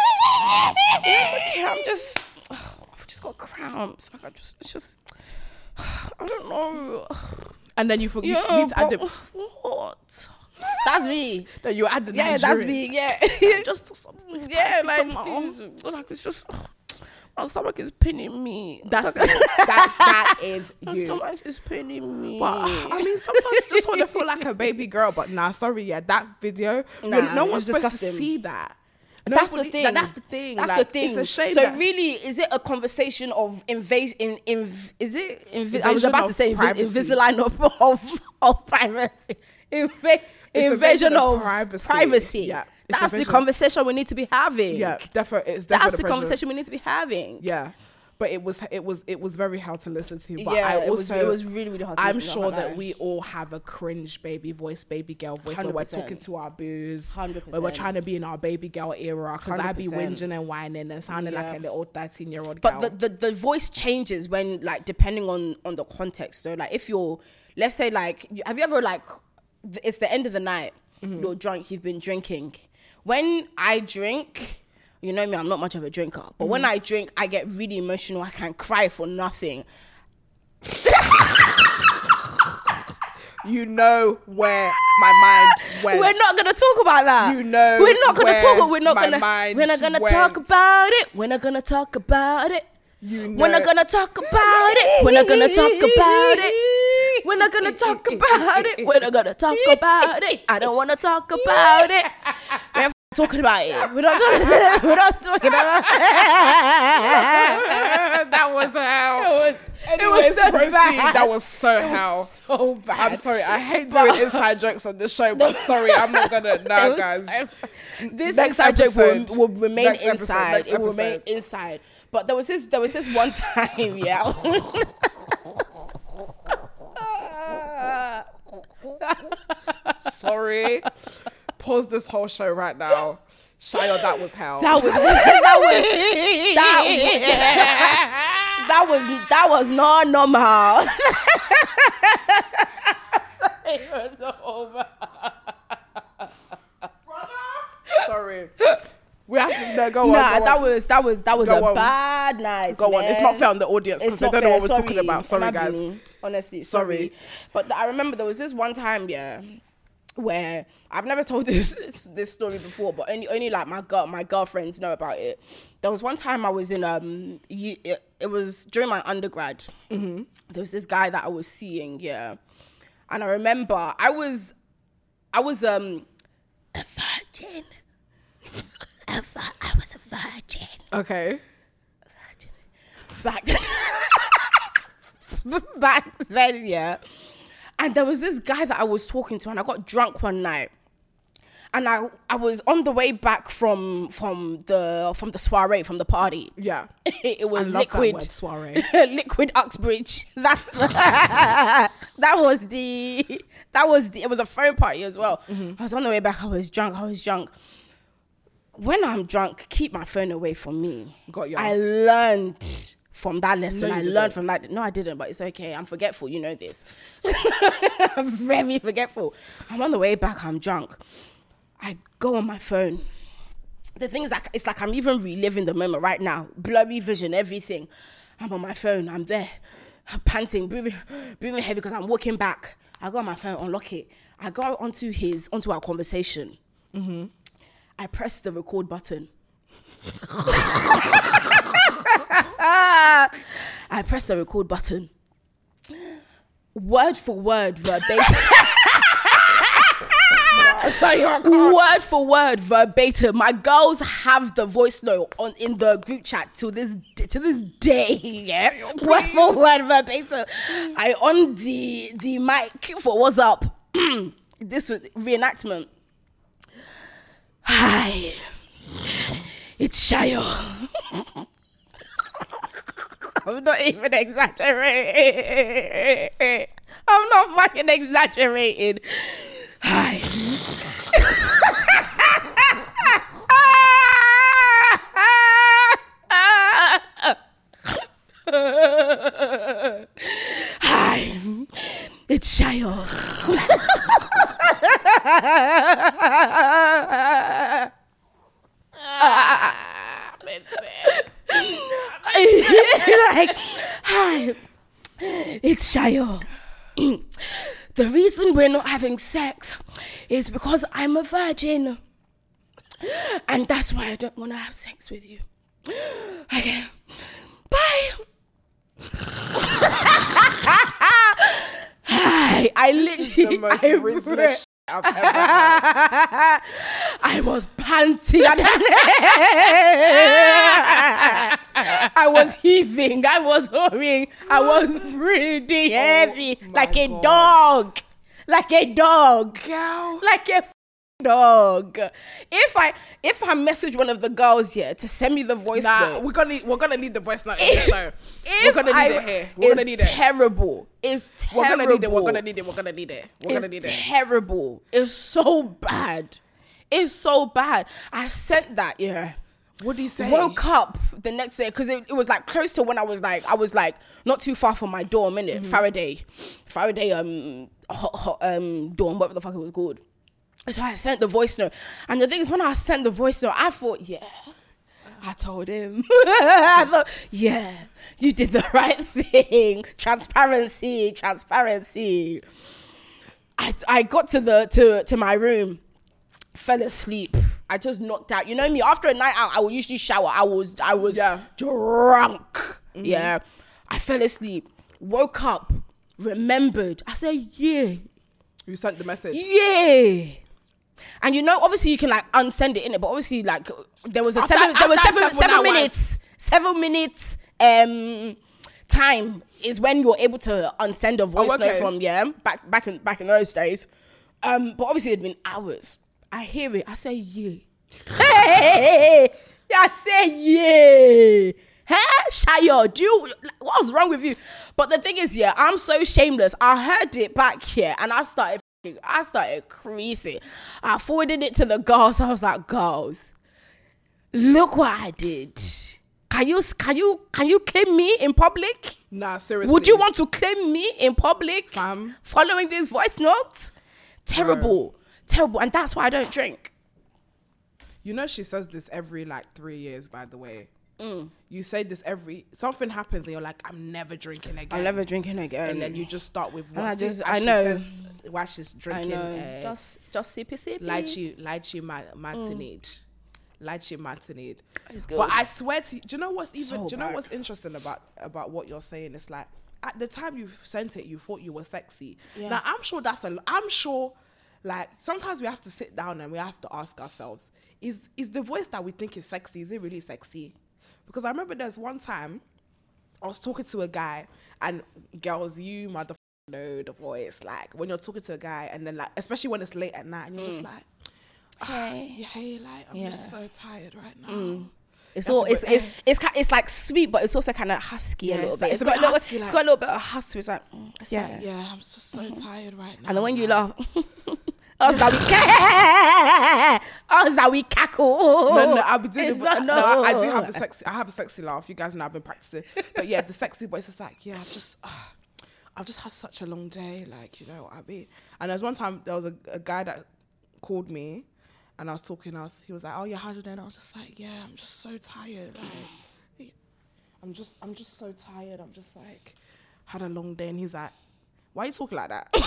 okay, I'm just, oh, I've just got cramps. Like I just, it's just, I don't know. and then you forget. Yeah, you need to add but the, what? That's me. that you add the Yeah, that's Nigerian. me. Yeah, Just do something. yeah, Pass it like, to my mom. like it's just. My stomach is pinning me. That's that, that is My you. stomach is pinning me. But I mean, sometimes you just want to feel like a baby girl. But nah, sorry, yeah, that video, Nah, no one's it's supposed disgusting. to see that. That's the Nobody- thing. that- that's the thing. That's like, the thing. It's a shame. So that, really, is it a conversation of invase in in is it invi- I was Invasion about of to say invi- privacy. Invisalign of of, of privacy. Inva- It's invasion invasion of of privacy. privacy. Yeah, it's That's the invasion- conversation we need to be having. yeah, definitely, it's That's definitely the conversation we need to be having. Yeah, but it was it was it was very hard to listen to. But Yeah, I it was- also it was really, really hard to I'm listen to, sure I can't that lie. we all have a cringe baby voice, baby girl voice, where one hundred we're percent. talking to our booze, one hundred where we're percent. trying to be in our baby girl era. Because I'd be one hundred whinging percent. and whining and sounding Yeah. like a little thirteen year old girl. But the, the the voice changes when like depending on on the context. So like if you're, let's say like, you- have you ever like, th- it's the end of the night, Mm-hmm. you're drunk, you've been drinking. When I drink, you know me, I'm not much of a drinker, but Mm-hmm. when I drink, I get really emotional. I can cry for nothing. you know where my mind went. We're not gonna talk about that. You know we're not gonna where talk. We're not my gonna. mind We're not gonna went. talk about it. We're not gonna talk about it. You We're not know- gonna talk about it. We're not gonna talk about it. We're not gonna talk about it. We're not gonna talk about it. I don't wanna talk about it. We're f- talking about it. We're not talking. We're not talking about it. that was hell. It was. Anyways, it was so proceed. bad. That was so It hell. was so bad. I'm sorry. I hate doing inside jokes on the show, but sorry, I'm not gonna. It Nah, was guys. so- This Next inside joke will, episode. will remain Next episode, inside. next It will remain episode. inside. But there was this. There was this one time. Yeah. Sorry. Pause this whole show right now. Shayo, that was hell. That was that was that, that was that was not normal. It was over. Sorry. We have to no, go on. Nah, go that on. was that was that was Go a on. bad night. Go on. It's man. not fair on the audience because It's they not don't know fair. what we're talking Sorry. about. Sorry, Am I guys. being- Honestly, Sorry. sorry. But I remember there was this one time, yeah. where I've never told this this story before, but only only like my girl my girlfriends know about it. There was one time I was in um you, it, it was during my undergrad. Mm-hmm. There was this guy that I was seeing, yeah, and I remember I was I was um a virgin. a vi- I was a virgin. Okay. Back back then, yeah. And there was this guy that I was talking to, and I got drunk one night. And I, I was on the way back from from the from the soiree, from the party. Yeah. It was I love liquid that word, soiree. liquid Uxbridge. That's that was the that was the it was a phone party as well. Mm-hmm. I was on the way back, I was drunk, I was drunk. When I'm drunk, keep my phone away from me. Got you. I learned from that lesson. No, I didn't. learned from that. No, I didn't, but it's okay. I'm forgetful. You know this. I'm very forgetful. I'm on the way back. I'm drunk. I go on my phone. The thing is, like, it's like I'm even reliving the moment right now. Blurry vision, everything. I'm on my phone. I'm there, I'm panting, breathing, breathing heavy because I'm walking back. I go on my phone, unlock it. I go onto his, onto our conversation. Mm-hmm. I press the record button. I press the record button. Word for word, verbatim. Word for word, verbatim. My girls have the voice note on in the group chat to this to this day. Yeah, word for word, verbatim. I on the the mic for what's up. This was reenactment. Hi, it's Shayo. I'm not even exaggerating. I'm not fucking exaggerating. Hi. Hi, it's Shayo. Like, hi, it's Shayo. The reason we're not having sex is because I'm a virgin. And that's why I don't want to have sex with you. Okay. Bye. Hi. I literally... The most I Rizla re- shit I've ever had. I was panting. I was heaving. I was whoring. I was breathing heavy. Oh like a God. dog. Like a dog. Girl. Like a f- dog. If I if I message one of the girls here to send me the voice Nah, note, we're gonna need, we're gonna need the voice note in the show. We're if gonna need I, it here. We're gonna need it's it. terrible. It's terrible. We're gonna need it. We're gonna need it. We're gonna need it. We're gonna need It's it. terrible. It's so bad. It's so bad. I sent that, yeah. What did he say? Woke up the next day because it, it was like close to when I was like I was like not too far from my dorm, innit? Mm-hmm. Faraday, Faraday um hot, hot, um dorm, whatever the fuck it was called. So I sent the voice note, and the thing is, when I sent the voice note, I thought, yeah, I told him. I thought, yeah, you did the right thing. Transparency, transparency. I I got to the to to my room, fell asleep. I just knocked out. You know me, after a night out, I would usually shower. I was I was Yeah. drunk. Mm-hmm. Yeah. I fell asleep. Woke up, remembered. I said, yeah. You sent the message. Yeah. And you know, obviously you can like unsend it in it, but obviously like there was a After- seven there was after seven seven seven hours. minutes. Seven minutes um time is when you're able to unsend a voice Oh, okay. note from, yeah. Back back in back in those days. Um, but obviously it'd been hours. I hear it. I say, yeah. Hey, I say, yeah. Huh? Shayo, do you, what was wrong with you? But the thing is, yeah, I'm so shameless. I heard it back here and I started, I started creasing. I forwarded it to the girls. I was like, girls, look what I did. Can you, can you, can you claim me in public? Nah, seriously. Would you want to claim me in public? Fam. Following this voice note? Terrible. Bro. Terrible. And that's why I don't drink. You know she says this every like three years, by the way. Mm. You say this every something happens and you're like, I'm never drinking again. I'm never drinking again. And then you just start with And I what's just- this? I As she know. says, while she's drinking I know. uh, just, just sippy sippy. lychee lychee ma- martinade, lychee martinade. It's good. But I swear to you, do you know what's even? So do you know bad. what's interesting about about what you're saying? It's like at the time you sent it, you thought you were sexy. Yeah. Now I'm sure that's a. I'm sure, like sometimes we have to sit down and we have to ask ourselves: Is is the voice that we think is sexy? Is it really sexy? Because I remember there's one time I was talking to a guy, and girls, you mother know the voice. Like when you're talking to a guy, and then like especially when it's late at night, and you're just like, Hey. yeah, hey, like I'm Yeah. just so tired right now. It's You have all to it's go, it, eh. it's ki- it's like sweet, but it's also kind of husky Yeah, a little it's bit. like- It's it's a got bit a little, husky, it's like- got a little bit of husky. It's like mm, It's yeah. like, yeah, I'm just so tired right now. And then when you like- laugh, us that we ca- us that we cackle. No, no, I'll be doing It's it. not- No, I, I do no. have the sexy. I have a sexy laugh. You guys know I've been practicing. But yeah, the sexy voice is like, yeah, I've just, uh, I've just had such a long day. Like, you know what I mean? And there's one time there was a, a guy that called me, and I was talking. I was, he was like, oh yeah, how's your day? And I was just like, yeah, I'm just so tired. Like, I'm just, I'm just so tired. I'm just like, had a long day. And he's like, why are you talking like that?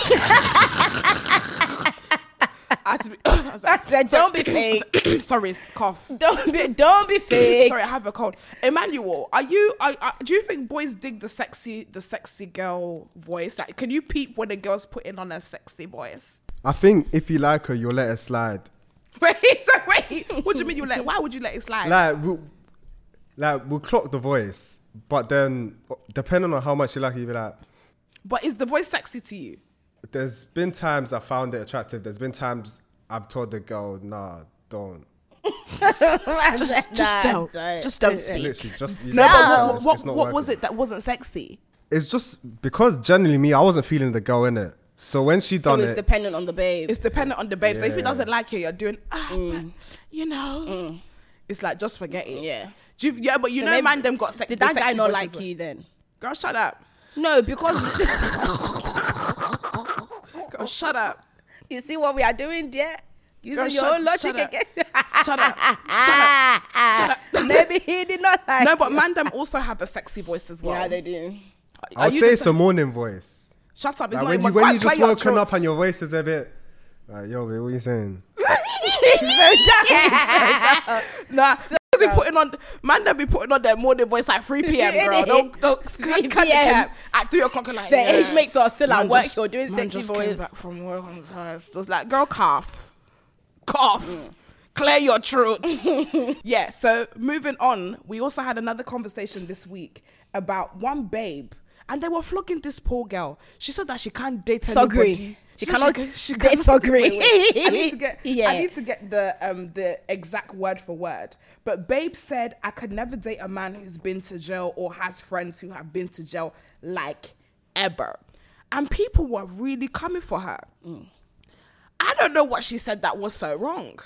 I, had to be, I was like, I said, don't be fake. sorry, it's cough. Don't be don't be fake. Sorry, I have a cold. Emmanuel, are you? Are, are, do you think boys dig the sexy, the sexy girl voice? Like, can you peep when a girl's putting on a sexy voice? I think if you like her, you'll let it slide. Wait, so wait. What do you mean you let? Why would you let it slide? Like, we'll, like we'll clock the voice, but then depending on how much you like it, you'll be like, But is the voice sexy to you? there's been times I found it attractive. There's been times I've told the girl, nah, don't. Just, just don't, just don't speak. Literally, just you No, know, but it's- what, it's what, not what was working. it that wasn't sexy? It's just because generally me, I wasn't feeling the girl in it. So when she So done it's it, dependent on the babe. It's dependent on the babe. So if he Yeah. doesn't like it, you're doing, ah, but, you know, it's like just forget it. Yeah. Do you, yeah, but you So know, maybe- man, them got sex. Did the that guy sexy not voices like were- you then? Girl, shut up. No, because Girl, shut up. you see what we are doing there? Using Girl, your shut- own logic shut up. again. Shut up. Shut up. Shut up. Maybe he did not like No, but you. man, them also have a sexy voice as well. Yeah, they do. I would you say the it's a morning voice. Shut up. It's Like not when even you when quite you just clear your woken up throats. and your voice is a bit like, yo, babe, what are you saying? Nah, they be putting on, man, they be putting on their morning voice at three p.m. girl. Don't, don't cut three cut the p m. cap. At three o'clock, you're like, The yeah. age mates are still at Man work. just- You're doing man sexy just came voice. back from work on time. So it's like, girl, cough. Cough. Clear your throat. Yeah, so moving on, we also had another conversation this week about one babe, and they were flogging this poor girl. She said that she can't date Thuggery. anybody. She said cannot can- she date cannot- thuggery. Wait, wait. I need to get Yeah. I need to get the um the exact word for word. But babe said, I could never date a man who's been to jail or has friends who have been to jail, like, ever. And people were really coming for her. I don't know what she said that was so wrong.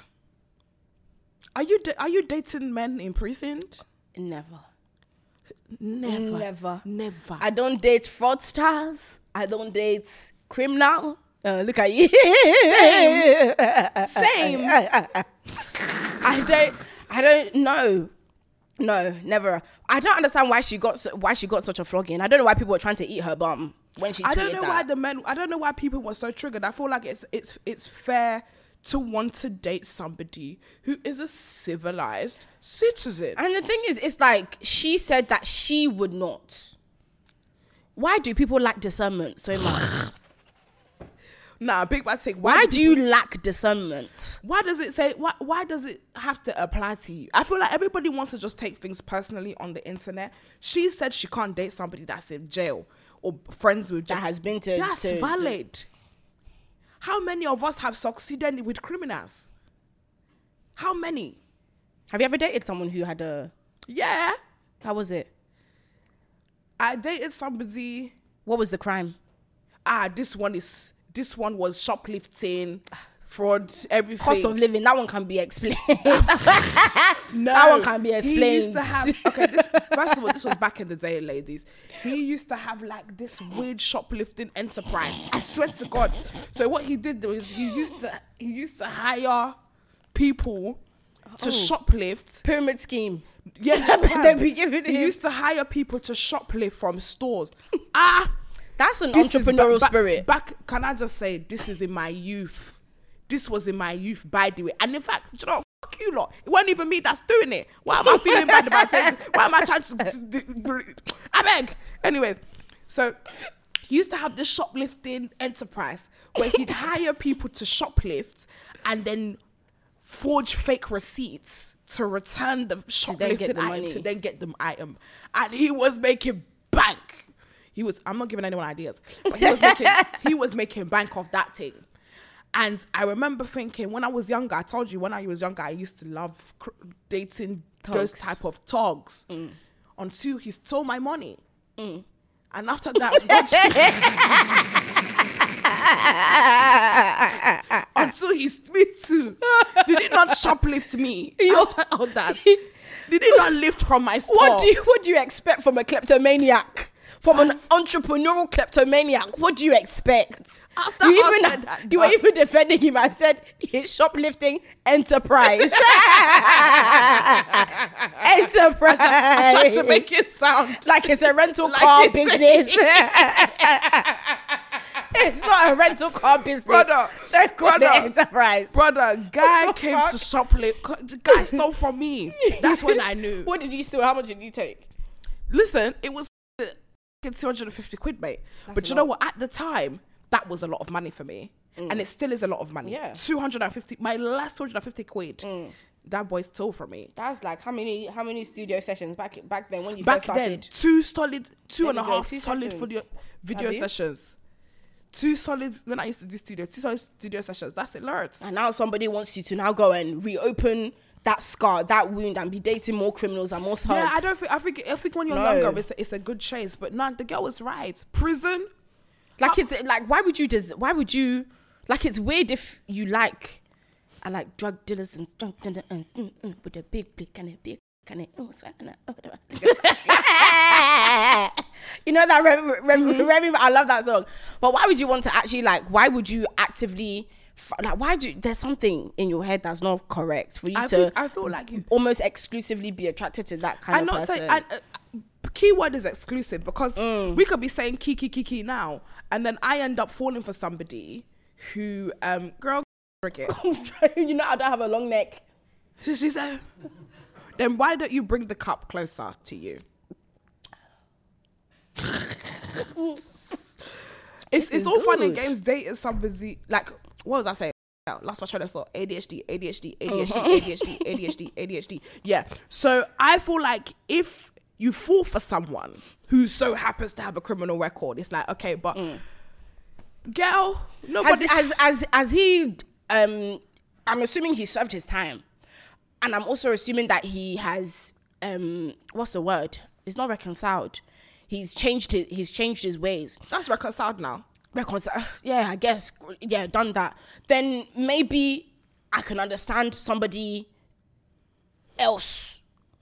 Are you da- are you dating men in prison? Never. Never. Never. Never. I don't date fraudsters. I don't date criminal. Uh, look at you. Same. Same. I don't. I don't know. No, never. I don't understand why she got so, why she got such a flogging. I don't know why people were trying to eat her bum when she tweeted I don't know that. why the men. I don't know why people were so triggered. I feel like it's it's it's fair to want to date somebody who is a civilized citizen. And the thing is, it's like she said that she would not. Why do people lack discernment so much? Nah, big bad take. Why do you people- lack discernment? Why does it say? Why Why does it have to apply to you? I feel like everybody wants to just take things personally on the internet. She said she can't date somebody that's in jail or friends with jail. That has been to- That's to- valid. How many of us have succeeded with criminals? How many? Have you ever dated someone who had a? Yeah, How was it? I dated somebody. What was the crime? Ah, this one is. This one was shoplifting, fraud, everything. Cost of living. That one can be explained. No, That one can be He used explained. to have okay. This first of all, this was back in the day, ladies. He used to have like this weird shoplifting enterprise. I swear to God. So what he did was he used to he used to hire people to Oh. shoplift. Pyramid scheme. Yeah, They'd be giving he him. used to hire people to shoplift from stores. Ah, That's an this is entrepreneurial ba- ba- spirit. Back, can I just say, this is in my youth. This was in my youth, by the way. And in fact, you know, fuck you lot. It wasn't even me that's doing it. Why am I feeling bad about saying this? Why am I trying to... I beg. Anyways, so he used to have this shoplifting enterprise where he'd hire people to shoplift and then forge fake receipts to return the then get shoplifted the item money. to then get the item. And he was making bank. He was, I'm not giving anyone ideas, but he was making, he was making bank off that thing. And I remember thinking, when I was younger, I told you when I was younger, I used to love cr- dating those Thugs. type of togs. Mm. Until he stole my money. Mm. And after that, until he me too, did he not shoplift me? After all that, did he not lift from my store? What do you what do you expect from a kleptomaniac? From an entrepreneurial kleptomaniac, what do you expect? After you I even said that, you were no. even defending him. I said his shoplifting enterprise. enterprise. I tried to make it sound like it's a rental Like car it's- business. It's not a rental car business. Brother, Don't call brother. it enterprise. brother. Guy What the came fuck? to shoplift. The guy stole from me. That's when I knew. What did you steal? How much did you take? Listen, it was two hundred fifty quid, mate. But a you know what? At the time, that was a lot of money for me. And it still is a lot of money. Yeah. two hundred fifty, my last two hundred fifty quid, that boy stole from me. That's like how many how many studio sessions back back then when you Back first started? then, two solid, two There and a we go, half two solid sessions. video, video Have you? sessions. Two solid, when I used to do studio, two solid studio sessions. That's it, Lord. And now somebody wants you to now go and reopen that scar, that wound, and be dating more criminals and more thugs. Yeah, I don't think, I think, I think when you're No. younger, it's a, it's a good chase. But no, the girl was right. Prison, like it's like why would you des- why would you like it's weird if you like I like drug dealers and drug dealers and mm, mm, with a big blick and a big and a oh, it's right, and a- oh, you know that Remy, Remy, Remy, I love that song. But why would you want to actually like why would you actively f- like why do there's something in your head that's not correct for you I to think- I feel like you- almost exclusively be attracted to that kind I'm of not person. saying. I, uh, keyword is exclusive because Mm. we could be saying kiki kiki now, and then I end up falling for somebody who, um, girl, cricket. You know I don't have a long neck. She said, then why don't you bring the cup closer to you? it's is it's all fun and good. games dating somebody like what was I saying? Yeah, Last my train of thought. A D H D, A D H D, A D H D, A D H D, A D H D, A D H D. Yeah. So I feel like if you fall for someone who so happens to have a criminal record, it's like okay, but girl, As, nobody. as as as he um I'm assuming he served his time, and I'm also assuming that he has um what's the word, it's not reconciled, he's changed his he's changed his ways. That's reconciled now. Reconcile, yeah, I guess, yeah, done that. Then maybe I can understand somebody else.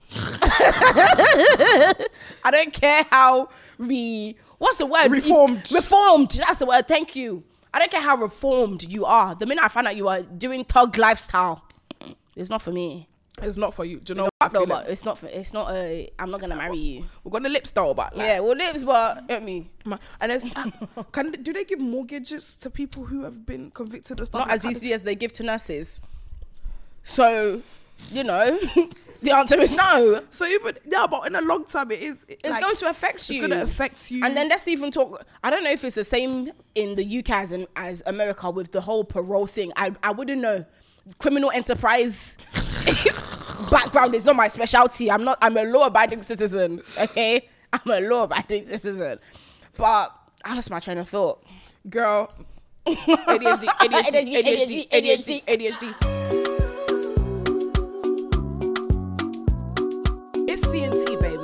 I don't care how re what's the word? Reformed. Reformed. That's the word. Thank you. I don't care how reformed you are. The minute I find out you are doing thug lifestyle, it's not for me. It's not for you. Do you know? Fuck what I no, feel but it's not for. It's not a. I'm not gonna marry you. We're gonna lip style, but like, Yeah, well, lips, but at me. and it's, uh, can do they give mortgages to people who have been convicted of stuff? Not like as that? easily as they give to nurses. So, you know, the answer is no. So even yeah, but in a long time, it is. It's going to affect you. It's going to affect you. And then let's even talk. I don't know if it's the same in the U K as in, as America with the whole parole thing. I I wouldn't know. Criminal enterprise background is not my specialty. I'm not. I'm a law-abiding citizen. Okay, I'm a law-abiding citizen. But I lost my train of thought. girl, A D H D, A D H D, A D H D, A D H D, A D H D. It's C N T, baby.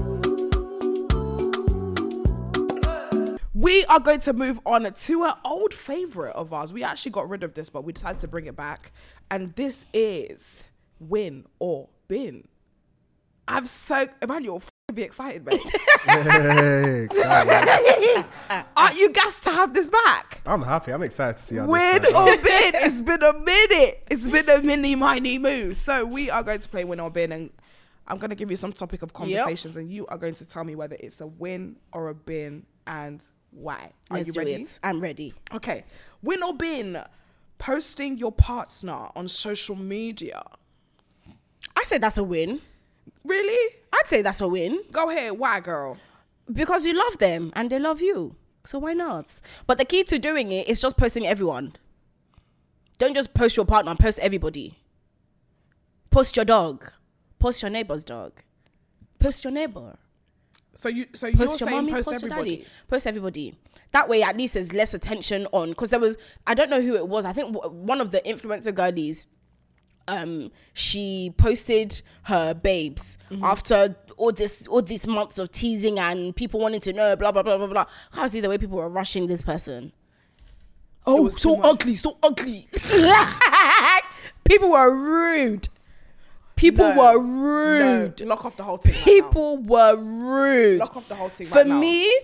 We are going to move on to an old favorite of ours. We actually got rid of this, but we decided to bring it back. And this is Win or Bin. I'm so... Emmanuel, f- be excited, mate. Hey, God, Aren't you gassed to have this back? I'm happy. I'm excited to see how Win this or goes. bin? It's been a minute. It's been a mini mini move. So we are going to play win or bin, and I'm going to give you some topic of conversations, and you are going to tell me whether it's a win or a bin and why. Are Let's you do ready? it. I'm ready. Okay. Win or bin? Posting your partner on social media. I say that's a win. Really? I'd say that's a win. Go ahead. Why, girl? Because you love them and they love you. So why not? But the key to doing it is just posting everyone. Don't just post your partner, post everybody. Post your dog. Post your neighbor's dog. Post your neighbor. So you, so Post you're your saying mommy, post post your everybody. daddy. Post everybody. That way, at least there's less attention on. Because there was, I don't know who it was. I think w- one of the influencer girlies, um, she posted her babes Mm-hmm. after all this, all these months of teasing and people wanting to know, blah blah blah blah blah. I can't see the way people were rushing this person. Oh, was so too much. ugly, so ugly. People were rude. People No. were rude. No, lock off the whole thing. Right People were rude. now. Lock off the whole thing. For right now. me,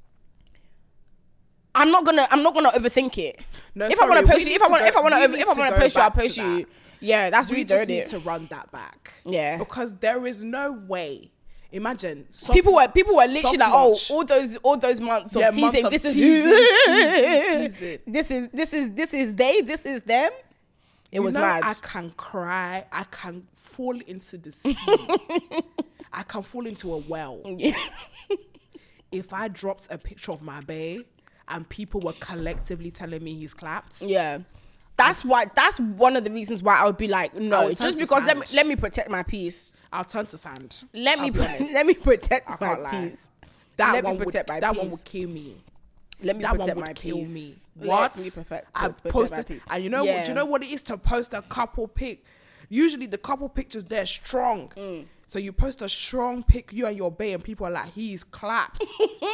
I'm not gonna. I'm not gonna overthink it. No, if sorry, I want to we post you, need if I to want, go- if I want we to, need if I to want go to post you, I'll back to post you. that. Yeah, that's we really just doing need it. to run that back. Yeah. Because there is no way. Imagine soft, People were people were literally soft like, oh, launch. all those all those months of Yeah, teasing. months of this is teasing, who. teasing, teasing. This is this is this is they. This is them. It You was know, mad. I can cry. I can fall into the sea. I can fall into a well. Yeah. If I dropped a picture of my bae and people were collectively telling me he's clapped, Yeah. That's why. That's one of the reasons why I would be like, I no, would turn just to because let me sand. let me protect my peace. I'll turn to sand. Let I'll me be honest. let me protect I my can't lie. peace. That Let me one would protect my that peace. one would kill me. Let me That one protect would my kill peace. me. Let What? me perfect, I protect my posted, peace. and you know, Yeah. do you know what it is to post a couple pic? Usually, the couple pictures they're strong. Mm. So you post a strong pic, you and your bae, and people are like, "He's clapped."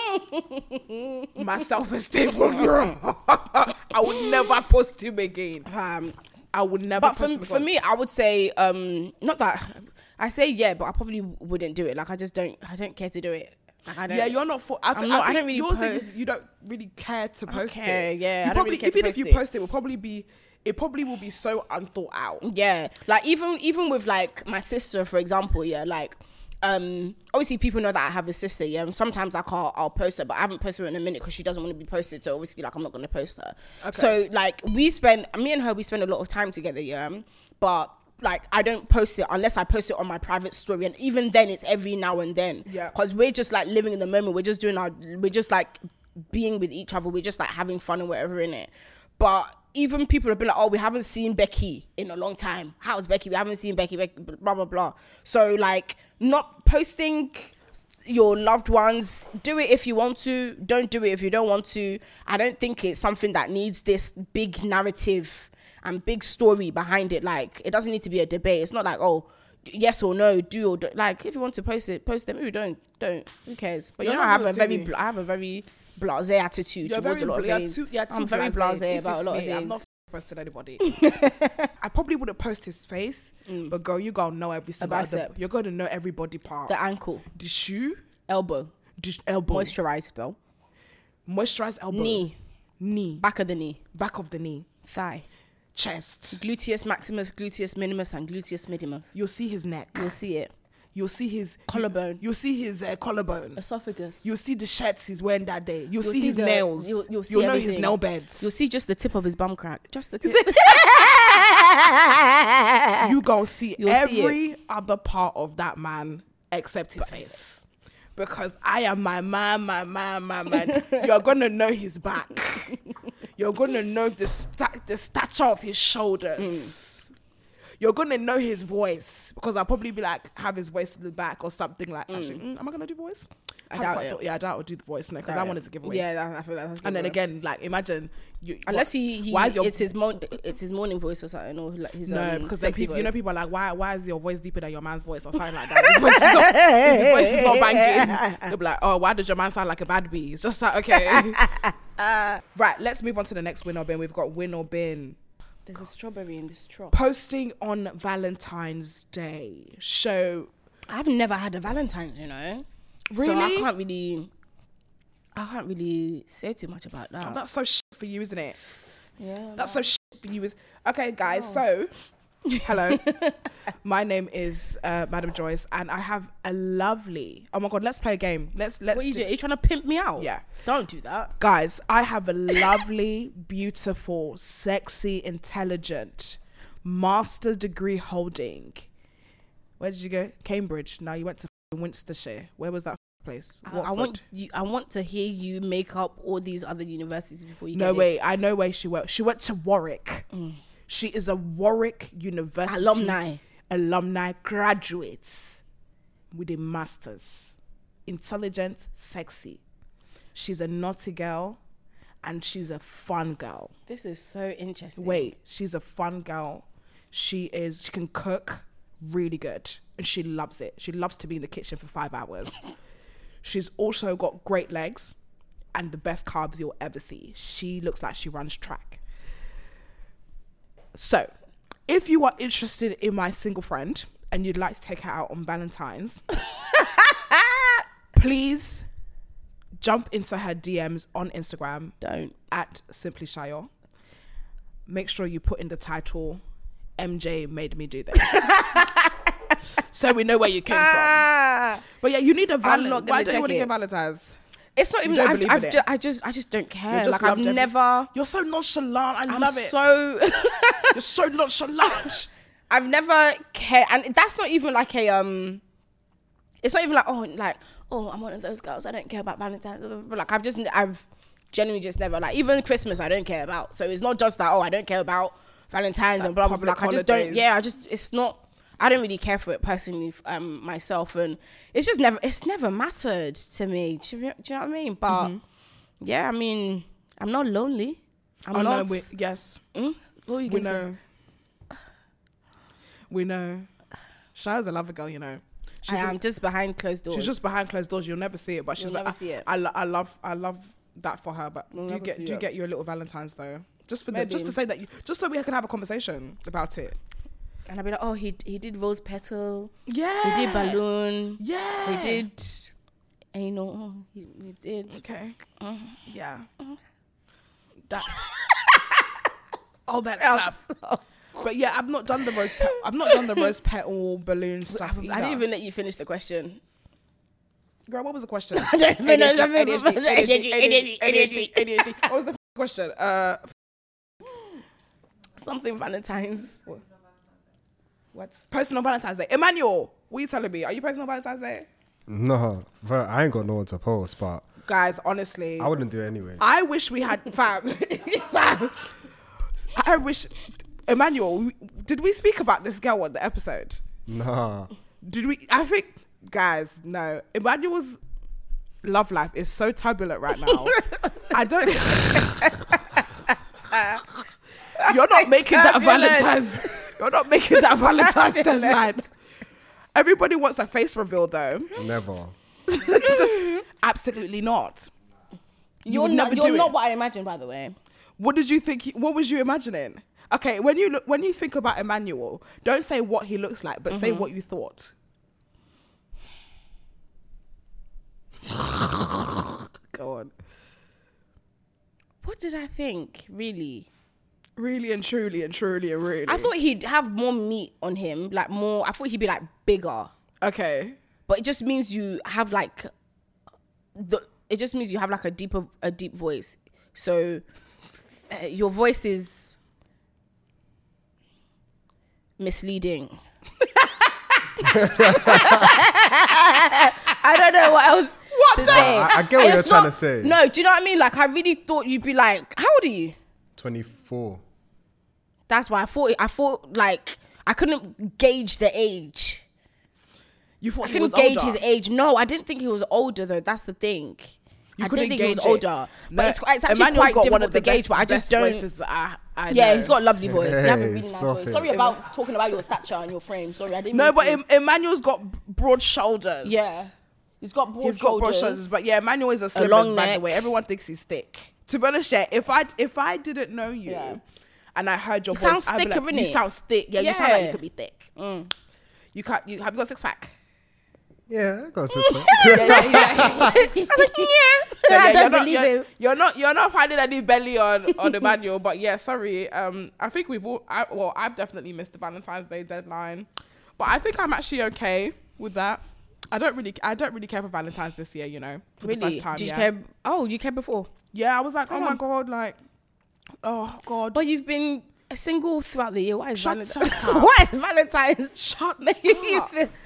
My self-esteem will grow. I would never post him again. Um, I would never. but post for, him for again. me, I would say, um, not that I say yeah, but I probably wouldn't do it. Like I just don't, I don't care to do it. Like, I don't, Yeah, you're not for. I, th- I'm not- I, I think don't really Your thing post. is you don't really care to post care, it. yeah, You I don't probably, really care to even if post you it. post it, it will probably be. It probably will be so unthought out. Yeah, like even even with like my sister, for example, yeah, like um obviously people know that I have a sister, yeah, and sometimes like I'll, I'll post her, but I haven't posted her in a minute because she doesn't want to be posted, so obviously like I'm not going to post her. Okay. So like we spend, me and her, we spend a lot of time together, yeah, but like I don't post it unless I post it on my private story, and even then it's every now and then. Yeah. Because we're just like living in the moment, we're just doing our, we're just like being with each other, we're just like having fun and whatever in it. But even people have been like, oh, we haven't seen Becky in a long time. How's Becky? We haven't seen Becky, Becky, blah, blah, blah. So, like, not posting your loved ones, do it if you want to. Don't do it if you don't want to. I don't think it's something that needs this big narrative and big story behind it. Like, it doesn't need to be a debate. It's not like, oh, yes or no, do or don't. Like, if you want to post it, post it. Maybe don't. Don't. Who cares? But You're you know, not I have gonna a see very, me. bl- I have a very blasé attitude You're towards very. a lot of You're things. too, you're too I'm very blasé. blasé If about a it's lot of me, things. I'm not posting anybody. I probably wouldn't post his face, but girl, you gotta know every single. bicep. Other, you're gonna know every body part. The ankle, The shoe, elbow, the sh- elbow, moisturized though. moisturized elbow, Knee, knee, back of the knee, back of the knee, thigh, chest. gluteus maximus, gluteus minimus, and gluteus minimus. You'll see his neck. You'll see it. You'll see his Collarbone. You, will see his uh, collarbone. Esophagus. You'll see the shirts he's wearing that day. You'll, You'll see, see his the- nails. you'll- you'll see know his everything. nail beds. You'll see just the tip of his bum crack. Just the tip. You gonna see You'll see every other part of that man except his face. Because I am my man, my man, my man. You're gonna know his back. You're gonna know the sta- the stature of his shoulders. You're gonna know his voice, because I'll probably be like, have his voice to the back or something like. Actually, mm, am I gonna do voice? I haven't doubt quite it. thought- yeah, I doubt I'll do the voice next, because that one is a giveaway. Yeah, that, I feel like that's a And then giveaway. again, like imagine you Unless what- he, he why is your it's his mo- it's his morning voice or something, or like his no, um, because then sexy people, you know, voice. people are like, why, why is your voice deeper than your man's voice or something like that? His voice is not, if his voice is not banging. They'll be like, oh, why does your man sound like a bad bee? It's just like, okay. uh, right, let's move on to the next win or bin. We've got win or bin. There's a strawberry in this straw. Posting on Valentine's Day. So, I've never had a Valentine's, you know. So I Really? can't really, I can't really say too much about that. oh, that's so shit for you, isn't it? yeah. That's so shit for you. Is okay, guys. So, Hello. My name is uh, Madam Joyce, and I have a lovely. Oh my God, let's play a game. Let's let's. What are you do- doing? Are you trying to pimp me out? Yeah. Don't do that. Guys, I have a lovely, beautiful, sexy, intelligent, master degree holding. Where did you go? Cambridge. No, you went to Winstershire. Where was that place? I, I want you. I want to hear you make up all these other universities before you. No get way. I know where she went. She went to Warwick. Mm. She is a Warwick University Alumni. alumni graduate with a master's. Intelligent, sexy. She's a naughty girl, and she's a fun girl. This is so interesting. Wait, she's a fun girl. She is. She can cook really good, and she loves it. She loves to be in the kitchen for five hours. She's also got great legs and the best calves you'll ever see. She looks like she runs track. So, if you are interested in my single friend and you'd like to take her out on Valentine's, please jump into her D Ms on Instagram. Don't. At Simply Shayo. Make sure you put in the title, M J made me do this. So we know where you came from. But yeah, you need a Valentine. not gonna Why do you check want to it. get Valentine's? It's not even. don't I've, believe I've in it. ju- I just. I just don't care. You just Like I've loved every- never. You're so nonchalant. I I'm love it. so. You're so nonchalant. I've never cared, and that's not even like a um. It's not even like oh like oh I'm one of those girls I don't care about Valentine's. But like I've just I've genuinely just never like even Christmas I don't care about. So it's not just that oh I don't care about Valentine's It's and like blah blah blah. public Like, I just don't. holidays. Yeah, I just it's not. I don't really care for it personally um myself, and it's just never it's never mattered to me. Do you, do you know what I mean? But Mm-hmm. yeah, I mean I'm not lonely. I'm Oh, no, not. we, yes. Mm? What were you We gonna say? know. We know. Shaya's a lover girl, you know. I a- am just behind closed doors. She's just behind closed doors. You'll never see it, but she's You'll like, never see it. I, lo- I love, I love that for her. But You'll do you never get, see do you it. get you a little Valentine's though? Just for the, Maybe. just to say that, you, just so we can have a conversation about it. And I'll be like, oh, he he did rose petal. Yeah, He did balloon. Yeah, He did, and you know, he, he did. Okay, Mm. yeah, that, all that stuff. But yeah, I've not done the rose. Pe- I've not done the rose petal balloon stuff. I either. didn't even let you finish the question. Girl, what was the question? I don't even know. A D H D, A D H D, A D H D, A D H D, A D H D. What was the question? Uh, Something Valentine's. what? Posting on Valentine's Day. Emmanuel, what are you telling me? Are you posting on Valentine's Day? No, but I ain't got no one to post, but Guys, honestly, I wouldn't do it anyway. I wish we had fam. fam. I wish Emmanuel. Did we speak about this girl on the episode? Nah. Did we? I think, guys, no. Emmanuel's love life is so turbulent right now. I don't. You're not making that turbulent. Valentine's. You're not making that Valentine's deadline. Everybody wants a face reveal, though. Never. Just absolutely not. You You're would not. never You're do not it. what I imagined, by the way. What did you think? he- What was you imagining? Okay, when you look, when you think about Emmanuel, don't say what he looks like, but say what you thought. Go on. What did I think? Really? Really and truly and truly and really. I thought he'd have more meat on him, like more. I thought he'd be like bigger, Okay. but it just means you have like the. It just means you have like a deeper, a deep voice. So uh, your voice is misleading. I don't know what else What to the- say. I- I get what It's you're trying not- to say. No, do you know what I mean? Like I really thought you'd be like, how old are you? twenty-four. That's why I thought. I thought like I couldn't gauge the age. You thought I he couldn't was gauge older. his age. No, I didn't think he was older though. That's the thing. You I couldn't didn't think he gauge was it. older. No, But it's, it's actually Emmanuel's quite got difficult one of the to gauge. best, But I just best don't. voices that I, I Yeah, know. he's got a lovely voice. You have a Hey, really nice stop voice. it. Sorry about talking about your stature and your frame. Sorry, I didn't. No, mean but to. em- Emmanuel's got broad shoulders. yeah, he's got broad He's got broad shoulders. shoulders, but yeah, Emmanuel is a slimmers, long by the neck. way. Everyone thinks he's thick. To be honest, yeah, if I if I didn't know you Yeah. and I heard your You voice, sound I'd be thicker, like, innit? you sound thick. Yeah, you sound like you Yeah. could be thick. Mm. You can't. You have you got a six pack? Yeah, I got a sister. yeah, yeah, yeah. I was like, yeah. So, I yeah, don't you're not, believe you're, him. you're not you're not finding any belly on on the manual. But yeah, sorry. Um, I think we've all. I, well, I've definitely missed the Valentine's Day deadline, but I think I'm actually okay with that. I don't really I don't really care for Valentine's this year. You know, for Really? the first time. Did you yeah. care? Oh, you cared before. Yeah, I was like, oh Come my on. god, like, oh god. But you've been a single throughout the year. Why is Shut Valentine's? shut up. Why is Valentine's Shut making you up. feel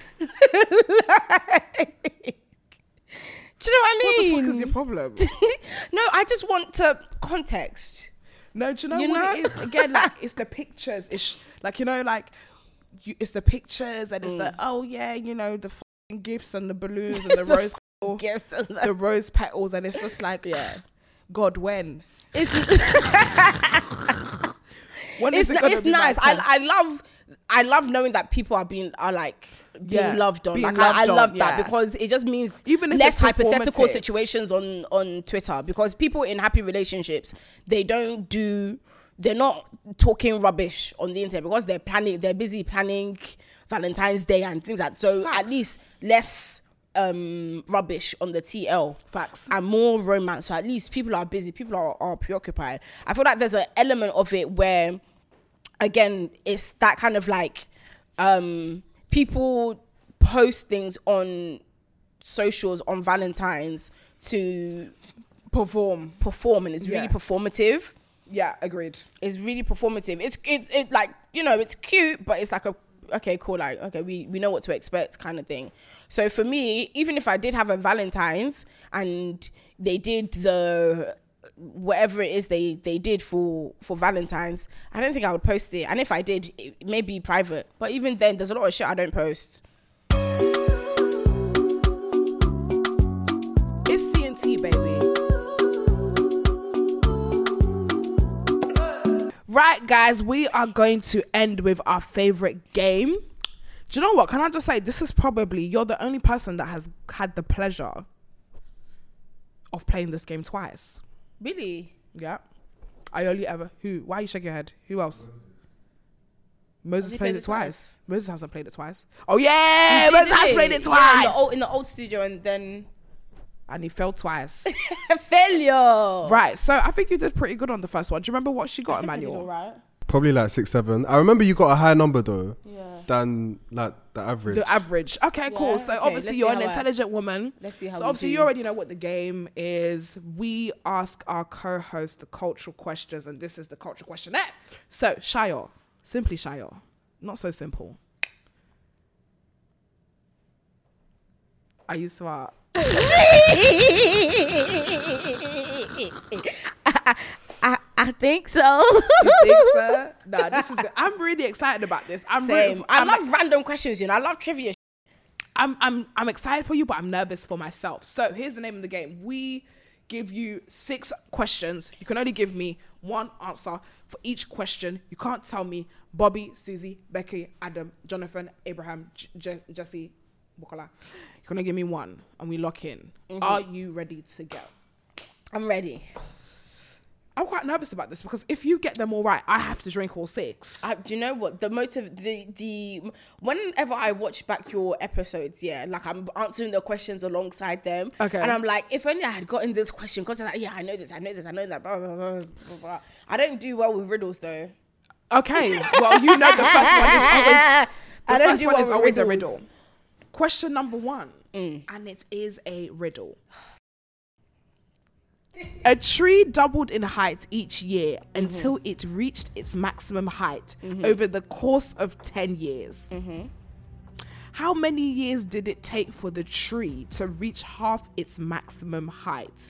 like? Do you know what I What the mean? fuck is your problem? No, I just want to context. No, do you know You what know? it is? Again, like it's the pictures. It's like you know, like you, it's the pictures and it's Mm. the oh yeah, you know the fucking gifts and the balloons and the rose petal, Gifts and the- the rose petals, and it's just like Yeah. God, when? It's When it's, is it gonna it's be nice. my I turn? I love I love knowing that people are being are like being Yeah, loved on. being Like I, I loved on, love that yeah. because it just means Even if less it's hypothetical performative. situations on on Twitter. Because people in happy relationships, they don't do they're not talking rubbish on the internet because they're planning they're busy planning Valentine's Day and things like that. So Facts. at least less um rubbish on the T L. Facts. And more romance. So at least people are busy, people are, are preoccupied. I feel like there's an element of it where again it's that kind of like um people post things on socials on Valentine's to Perform. perform, and it's Yeah. really performative. Yeah, agreed. It's really performative. It's it, it like, you know, it's cute, but it's like a okay, cool, like okay, we we know what to expect kind of thing. So for me, even if I did have a Valentine's and they did the whatever it is they they did for for Valentine's, I don't think I would post it. And if I did, it may be private. But even then, there's a lot of shit I don't post. It's C and T, baby. Right, guys, we are going to end with our favorite game. Do you know what? Can I just say, this is probably, you're the only person that has had the pleasure of playing this game twice. Really? Yeah. I only ever, who? Why you shake your head? Who else? Moses he played played it it twice. Moses hasn't played it twice. Oh yeah, He did, Moses didn't has he? played it Yeah, twice. in the old in the old studio, and then And he failed twice. failure. Right, so I think you did pretty good on the first one. Do you remember what she got, Emmanuel? Right. Probably like six, seven. I remember you got a higher number though Yeah. than like the average. The average. Okay, cool. Yeah, So okay, obviously let's you're see an how I- intelligent woman. Let's see how So we obviously do. you already know what the game is. We ask our co-host the cultural questions, and this is the cultural questionnaire. So Shayo, simply Shayo, not so simple. Are you smart? I, I, I think so. You think so? Nah, this is good. I'm really excited about this. I'm Same. Really, I I'm, love random questions, you know. I love trivia. I'm I'm I'm excited for you, but I'm nervous for myself. So here's the name of the game. We give you six questions. You can only give me one answer for each question. You can't tell me Bobby, Susie, Becky, Adam, Jonathan, Abraham, J- J- Jesse, Bukola. You can only give me one, and we lock in. Mm-hmm. Are you ready to go? I'm ready. I'm quite nervous about this because if you get them all right, I have to drink all six. I, do you know what the motive? The the whenever I watch back your episodes, yeah, like I'm answering the questions alongside them. Okay. And I'm like, if only I had gotten this question, because I'm like, yeah, I know this, I know this, I know that. Blah, blah, blah, blah, blah. I don't do well with riddles though. Okay, well, you know the first one is always the I don't first do one well is with always a riddles. riddle. Question number one, Mm. and it is a riddle. A tree doubled in height each year Mm-hmm. until it reached its maximum height over the course of ten years. Mm-hmm. How many years did it take for the tree to reach half its maximum height?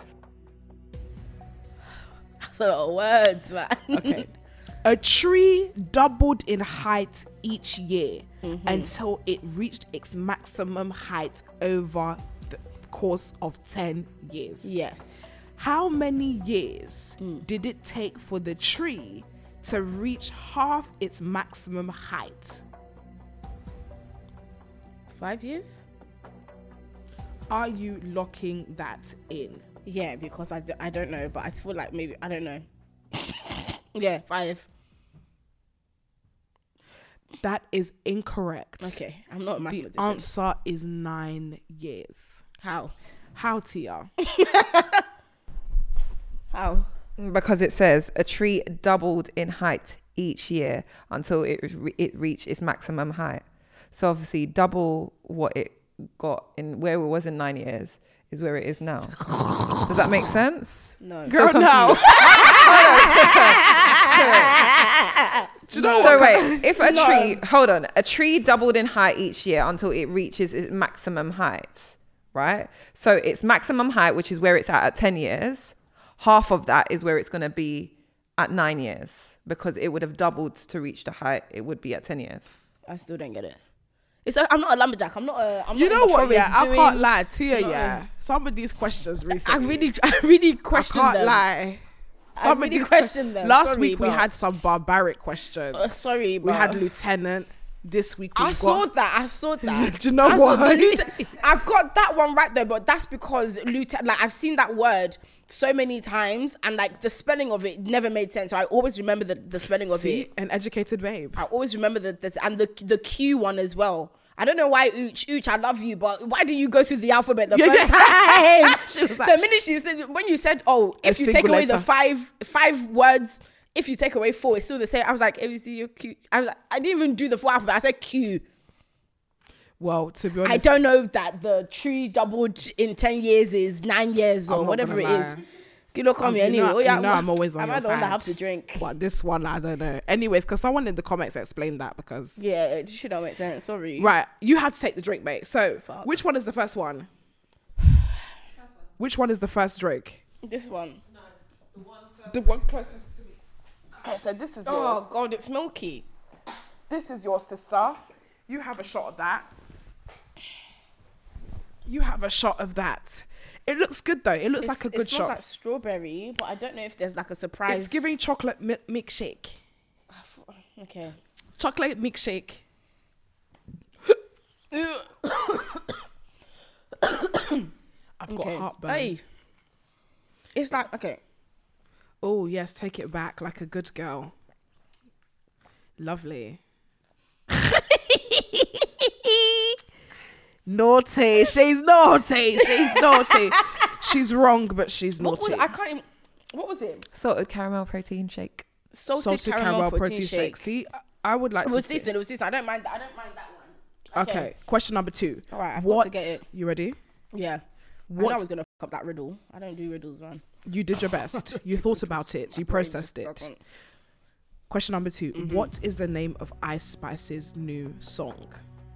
That's a lot of words, man. Okay. A tree doubled in height each year Mm-hmm. until it reached its maximum height over the course of ten years. Yes. How many years did it take for the tree to reach half its maximum height? Five years? Are you locking that in? Yeah, because I, d- I don't know, but I feel like maybe, I don't know. Yeah, five. That is incorrect. Okay, I'm not a The mathematician. answer is nine years. How? How, Tia? How? Because it says a tree doubled in height each year until it re- it reached its maximum height. So obviously double what it got in where it was in nine years is where it is now. Does that make sense? No. Still Girl, no. Do you know So what? wait, if a No. tree, hold on, a tree doubled in height each year until it reaches its maximum height, right? So its maximum height, which is where it's at at ten years, half of that is where it's going to be at nine years because it would have doubled to reach the height it would be at ten years. I still don't get it. It's a, I'm not a lumberjack. I'm not a. I'm You not know in the what? Yeah, forest I doing- can't lie to you. No. Yeah, some of these questions recently. I really, I really I question can't them. lie. Some really of these question them. Last Sorry, week we but- had some barbaric questions. Uh, sorry, we but had lieutenant. This week we I got. saw that. I saw that. Do you know I saw what? the lieutenant- I got that one right there, but that's because lieutenant. Like I've seen that word so many times, and like the spelling of it never made sense. So I always remember the, the spelling of See, it. an educated babe. I always remember the this and the the Q one as well. I don't know why Ooch, Ooch, I love you, but why do you go through the alphabet the Yeah, first yeah. time? She was like- the minute she said, when you said, oh, if A you take single away the letter. five five words, if you take away four, it's still the same. I was like, A, B, C, U, Q. I was like, I didn't even do the full alphabet. I said Q. Well, to be I honest, don't know that the tree doubled in ten years is nine years I'm or not whatever it gonna is. lie. You look on Um, me you anyway. know- Oh, yeah, you know I'm always on am your I the one that have side. to drink? But this one, I don't know. Anyways, because someone in the comments explained that because Yeah, it should not make sense. Sorry. right, you had to take the drink, mate. So Fuck. which one is the first one? Which one is the first drink? This one. The one closest to me. Okay, so this is Oh, yours. God, it's milky. This is your sister. You have a shot of that. You have a shot of that. It looks good though. It looks like a good it smells shot. like strawberry, but I don't know if there's like a surprise. It's giving chocolate mi- milkshake. Okay. Chocolate milkshake. I've got Okay. heartburn. Hey. It's like okay. Oh yes, take it back like a good girl. Lovely. Naughty. She's naughty. She's naughty. She's wrong, but she's What naughty. was I can't even, what was it? Salted caramel protein shake. Salted, Salted caramel, protein, shake. See, I would like It to. was say- decent. It was decent. I don't mind that. I don't mind that one. Okay. Question number two. All right, I've got what? to get it. You ready? Yeah. What- I know I was gonna fuck up that riddle. I don't do riddles, man. You did your best. You thought about it. You processed it. Question number 2 Mm-hmm. What is the name of Ice Spice's new song?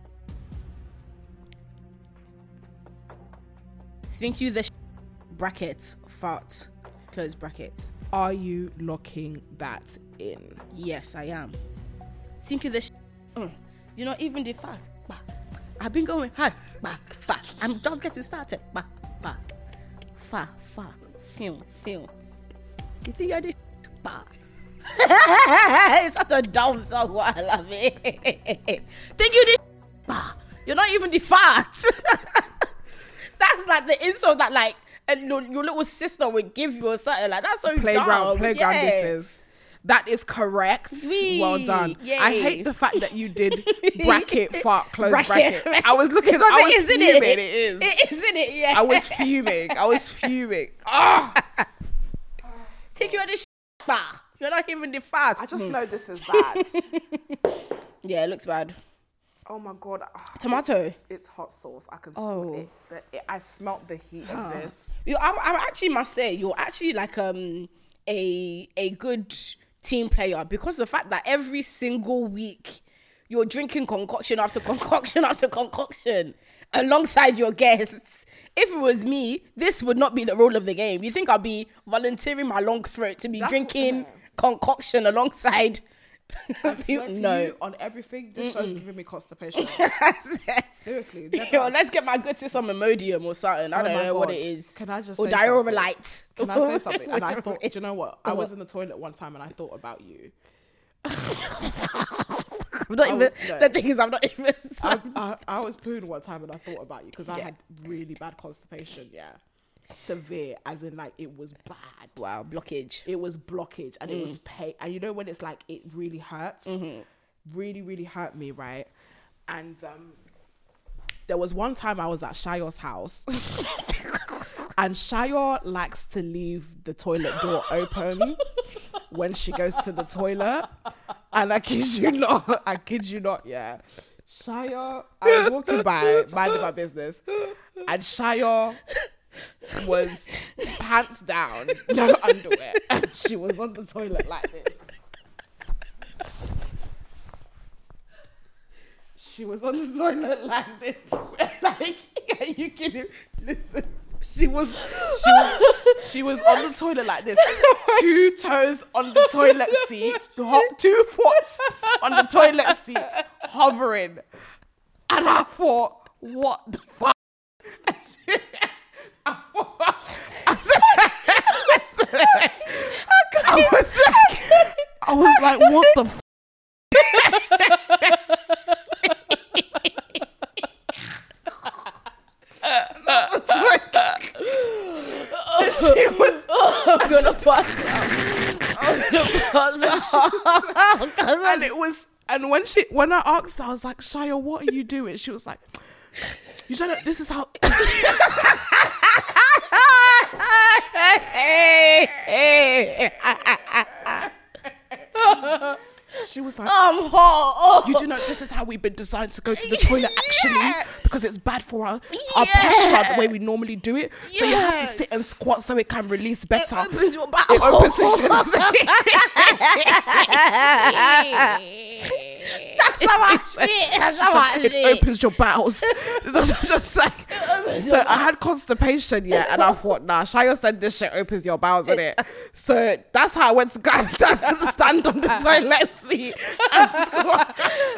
Think you the sh- bracket fart close bracket. Are you locking that in? Yes, I am. Think you the sh- mm. You're not even the fart. Bah. I've been going hard. Bah, bah. I'm just getting started. Bah, bah. Fa, fa, film, film. You think you're the sh- bah. It's such a dumb song, but I love it. Think you the sh- bah. You're not even the fart. That's like the insult that like and your, your little sister would give you or something like that's so Playground, dumb. playground. Yeah. This is. That is correct. Wee. Well done. Yay. I hate the fact that you did bracket fart close Bracket. bracket. I was looking. Because I was it is, fuming. isn't it? It is. It is, isn't it? Yeah. I was fuming. I was fuming. Ah! Think you're the sh- bah. You're not even the fat. I just know this is bad. Yeah, it looks bad. Oh my god. Ah, Tomato. It's hot sauce. I can Oh. smell it. The- it. I smelt the heat of this. You, I, I actually must say, you're actually like um a a good team player because the fact that every single week you're drinking concoction after concoction after concoction alongside your guests. If it was me, this would not be the role of the game. You think I'll be volunteering my long throat to be That's drinking what- concoction alongside? I swear to no. you, on everything, this show's giving me constipation. Seriously. Yo, never. let's get my good sis some Imodium or something. I Oh don't my know what God. it is. Can I just or say something? Diorolite. Can I say something? And I Whichever thought, it do you know what? I was in the toilet one time and I thought about you. I'm not I even, was- no. the thing is, I'm not even. I, I, I was pooing one time and I thought about you because I had really bad constipation. Yeah, severe, as in like it was bad. Wow, blockage. It was blockage and it Mm. was pain. And you know when it's like it really hurts, Mm-hmm. really, really hurt me, right? And um, there was one time I was at Shayo's house. And Shayo likes to leave the toilet door open when she goes to the toilet. And I kid you not, I kid you not, yeah. Shayo, I was walking by, minding my business, and Shayo was pants down, no underwear, and she was on the toilet like this. She was on the toilet like this. Like, are you kidding? Listen, she was, she was, she was on the toilet like this. Two toes on the toilet seat, ho- two foot on the toilet seat, hovering. And I thought, what the fuck? I thought, I said, I said, I was like, I was like, what the fuck? She was. I'm gonna pass out. I'm gonna pass out. And it was, and when she, when I asked her, I was like, Shia, what are you doing? She was like, you don't know, this is how. She was like, I'm hot. Oh. you do know this is how we've been designed to go to the toilet actually, Yeah. because it's bad for our, our Yeah. posture the way we normally do it. So you have to Yes. sit and squat so it can release better. It opens your bowel. It opens That's how I shit. That's how I it shit. opens your bowels. So, just like, so I had constipation, yeah, and I thought, nah, Shia said this shit opens your bowels, innit? So that's how I went to go and stand, stand on the toilet seat and squat.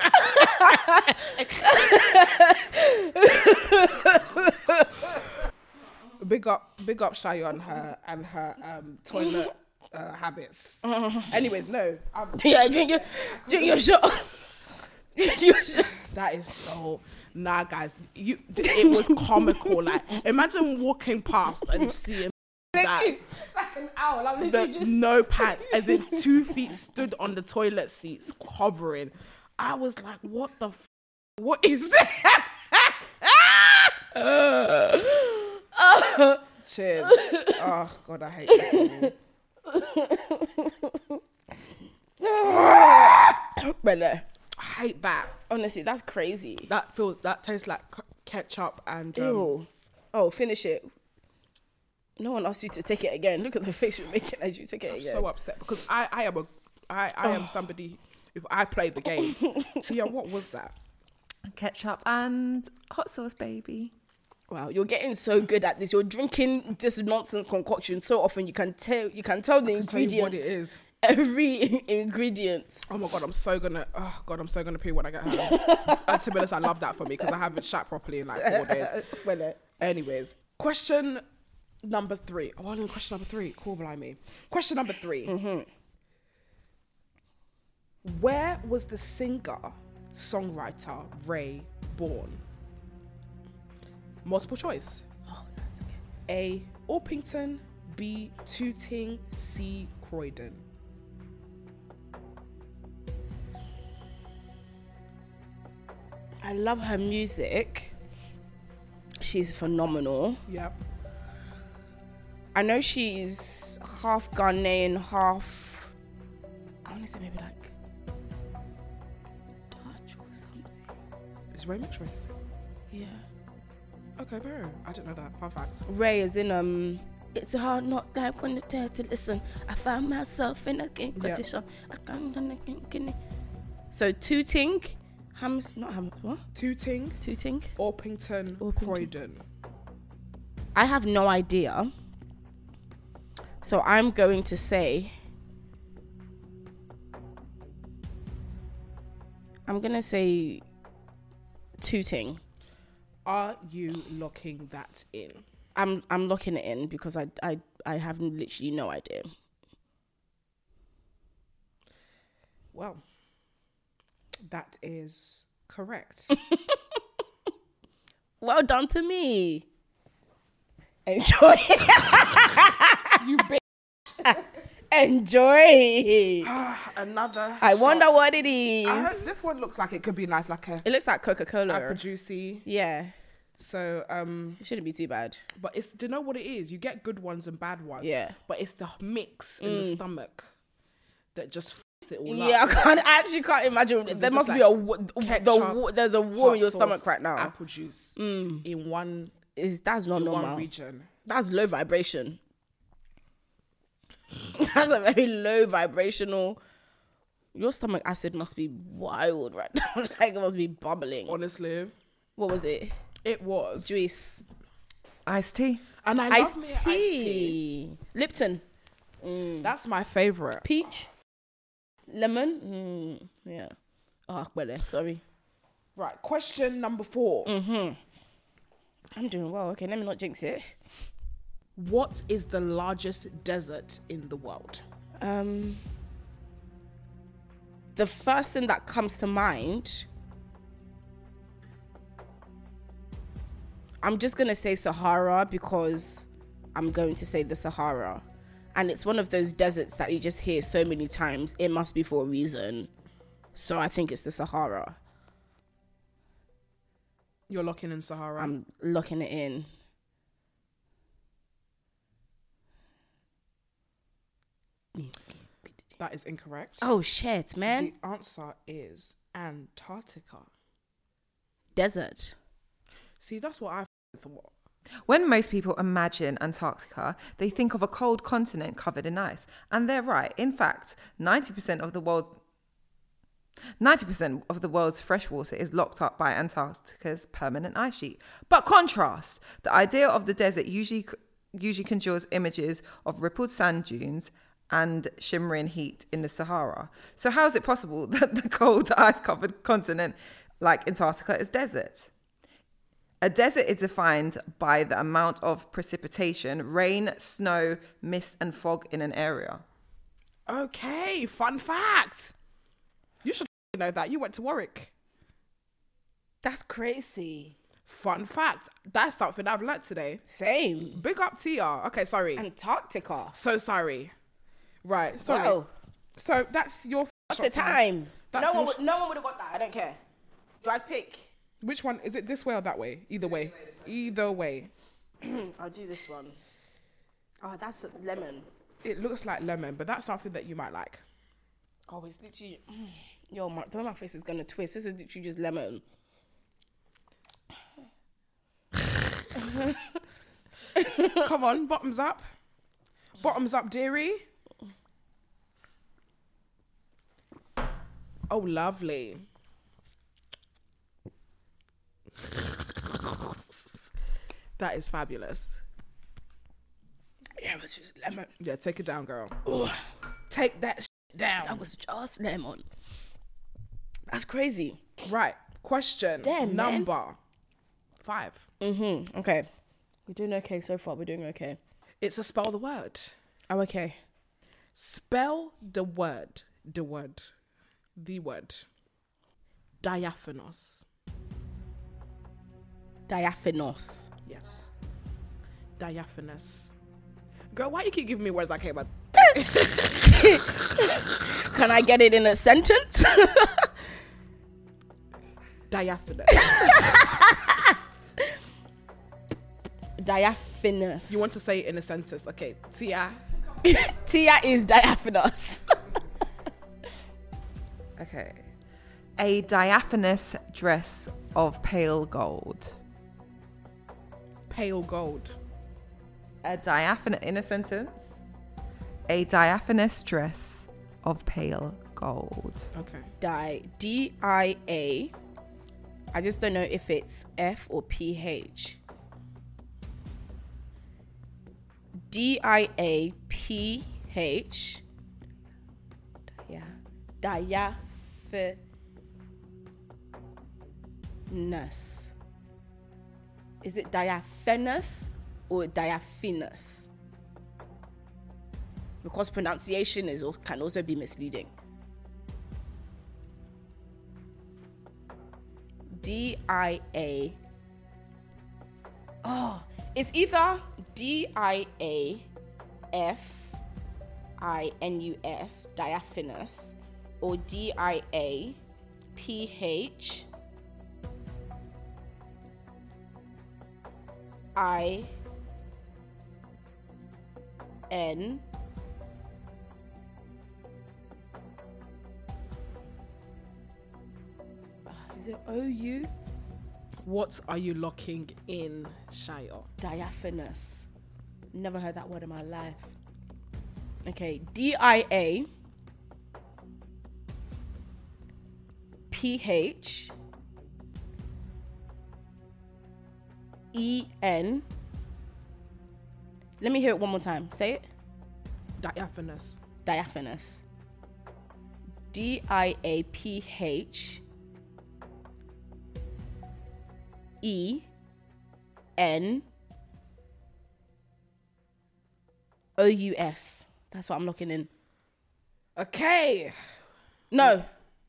Big up, big up Shia and her and her um, toilet uh, habits. Anyways, no, I'm, Yeah, drink your, drink your shot. Drink your shot. that is so nah, guys. You, it was comical. Like, imagine walking past and seeing that Like an owl. I'm the, literally just. no pants, as if two feet stood on the toilet seats, hovering. I was like, what the? F- what is that? Cheers. Oh God, I hate this. Brother, I hate that. honestly, that's crazy. That feels. That tastes like c- ketchup and. Um, Ew. Oh, finish it. No one asked you to take it again. Look at the face you're making as you take it I'm again. so upset because I, I am a, I, I am somebody. If I play the game, Tia, what was that? Ketchup and hot sauce, baby. Wow, you're getting so good at this. You're drinking this nonsense concoction so often. You can tell. You can tell the I can tell you ingredients. what it is. Every ingredient. Oh my God, I'm so gonna. Oh God, I'm so gonna pee when I get home. And to be honest, I love that for me because I haven't shat properly in like four days. Well, uh, Anyways, question number three. Oh, only question number three. Cool, blimey. Question number three. Mm-hmm. Where was the singer, songwriter Ray born? Multiple choice. Oh, that's okay. A. Orpington. B. Tooting. C. Croydon. I love her music. She's phenomenal. Yep. I know she's half Ghanaian, half. I want to say maybe like Dutch or something. Is Ray mixed race? Yeah. Okay, bro. I didn't know that. Fun facts. Ray is in um. It's a hard knock life when it's there to listen. I found myself in a game Yeah. condition. I can't. So Tooting, Hams, not Hams. What? Tooting. Tooting. Orpington. Orpington. Croydon. I have no idea. So I'm going to say. I'm gonna say Tooting. Are you locking that in? I'm I'm locking it in because I I I have literally no idea. Well, that is correct. Well done to me. Enjoy. You bitch. Enjoy. Another. I wonder shot. what it is. Uh, this one looks like it could be nice, like a It looks like Coca-Cola. apple juicy. Yeah. So, um, It shouldn't be too bad. but it's, do you know what it is? You get good ones and bad ones. Yeah. But it's the mix in the stomach that just f***s it all Yeah, I up. can't. I actually can't imagine. There it's must just be a wa- the ketchup, wa- there's a war hot in your sauce, stomach right now. Apple juice in one, Is that's not in one normal. region. That's low vibration. That's a very low vibrational. Your stomach acid must be wild right now. Like it must be bubbling. Honestly, What was it? it was. Juice. Iced tea. And I Iced love me tea. iced tea. Lipton. That's my favorite. Peach. Lemon. Mm, yeah. Oh, well, sorry. Right. Question number four. I'm doing well. Okay, let me not jinx it. What is the largest desert in the world? Um, the first thing that comes to mind, I'm just gonna say Sahara because I'm going to say the Sahara, and it's one of those deserts that you just hear so many times. It must be for a reason, so I think it's the Sahara. You're locking in Sahara. I'm locking it in. That is incorrect. Oh shit, man! The answer is Antarctica. Desert. See, that's what I thought. When most people imagine Antarctica, they think of a cold continent covered in ice. And they're right. In fact, ninety percent of the world ninety percent of the world's fresh water is locked up by Antarctica's permanent ice sheet. But contrast, the idea of the desert usually usually conjures images of rippled sand dunes and shimmering heat in the Sahara. So how is it possible that the cold ice-covered continent like Antarctica is desert? A desert is defined by the amount of precipitation, rain, snow, mist, and fog in an area. Okay, fun fact. You should know that. You went to Warwick. That's crazy. Fun fact. That's something I've learnt today. Same. Big up to ya. Okay, sorry. Antarctica. So sorry. Right, sorry. Wow. So that's your What's shot the time? That's no, your one sh- would, no one would have got that. I don't care. Do I pick? Which one? Is it this way or that way? Either way. Either way. I'll do this one. Oh, that's a lemon. It looks like lemon, but that's something that you might like. Oh, it's literally... Mm, yo, my, the way my face is going to twist. This is literally just lemon. Come on, bottoms up. Bottoms up, dearie. Oh, lovely. That is fabulous. Yeah, it was just lemon. Yeah, take it down, girl. Ugh, Take that sh- down. that was just lemon. That's crazy. Right. Question Damn, man. number five. Mm-hmm. Okay. We're doing okay so far. We're doing okay. It's a spell the word. I'm okay. Spell the word. The word. The word. Diaphanos. Diaphanos. Yes. Diaphanous. Girl, why you keep giving me words I can't about? Can I get it in a sentence? Diaphanous. Diaphanous. You want to say it in a sentence. Okay. Tia. Tia is diaphanous. Okay. A diaphanous dress of pale gold. Pale gold. A diaphanous, in a sentence, a diaphanous dress of pale gold. Okay. Di. D I A. I just don't know if it's F or P H. D I A P H. Yeah. Diaphanous. Is it diaphanous or diaphanous? Because pronunciation is al- can also be misleading. D I A. Oh, it's either D I A F I N U S, diaphanous, or D I A P H I N Is it O U? What are you locking in, Shayo? Diaphanous. Never heard that word in my life. Okay, D I A P H E N. Let me hear it one more time. Say it. Diaphanous. Diaphanous. D I A P H E N O U S. That's what I'm looking in. Okay. No.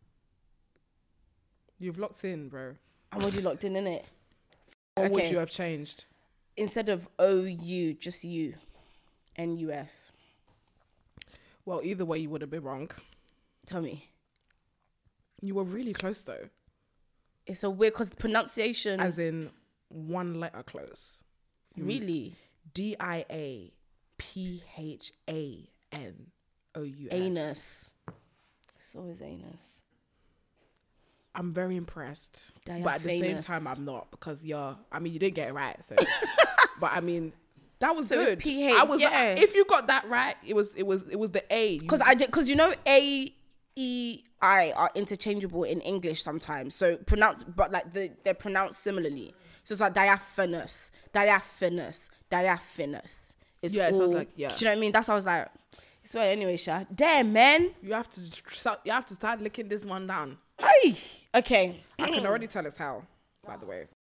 You've locked in, bro. I'm already locked in, innit? What would Okay. you have changed? Instead of O U, just U. N U S. Well, either way, you would have been wrong. Tell me. You were really close, though. It's a weird, because pronunciation. As in one letter close. Really? D I A P H A N O U S. Anus. It's always anus. I'm very impressed. But at the same Diaphanous. time, I'm not, because you're, I mean, you didn't get it right. So, but I mean, that was So it's good. P H, I was, yeah. if you got that right, it was, it was, it was the A. You- Because I did, because you know A, E, I are interchangeable in English sometimes. So pronounce, but like the, they're pronounced similarly. So it's like diaphanous, diaphanous, diaphanous. It's Yeah, it sounds all- like- yeah. Do you know what I mean? That's why I was like, it's well anyway, Sha. Damn, man. You have to, start- you have to start licking this one down. Hey. Okay. I can already tell it's how, by the way.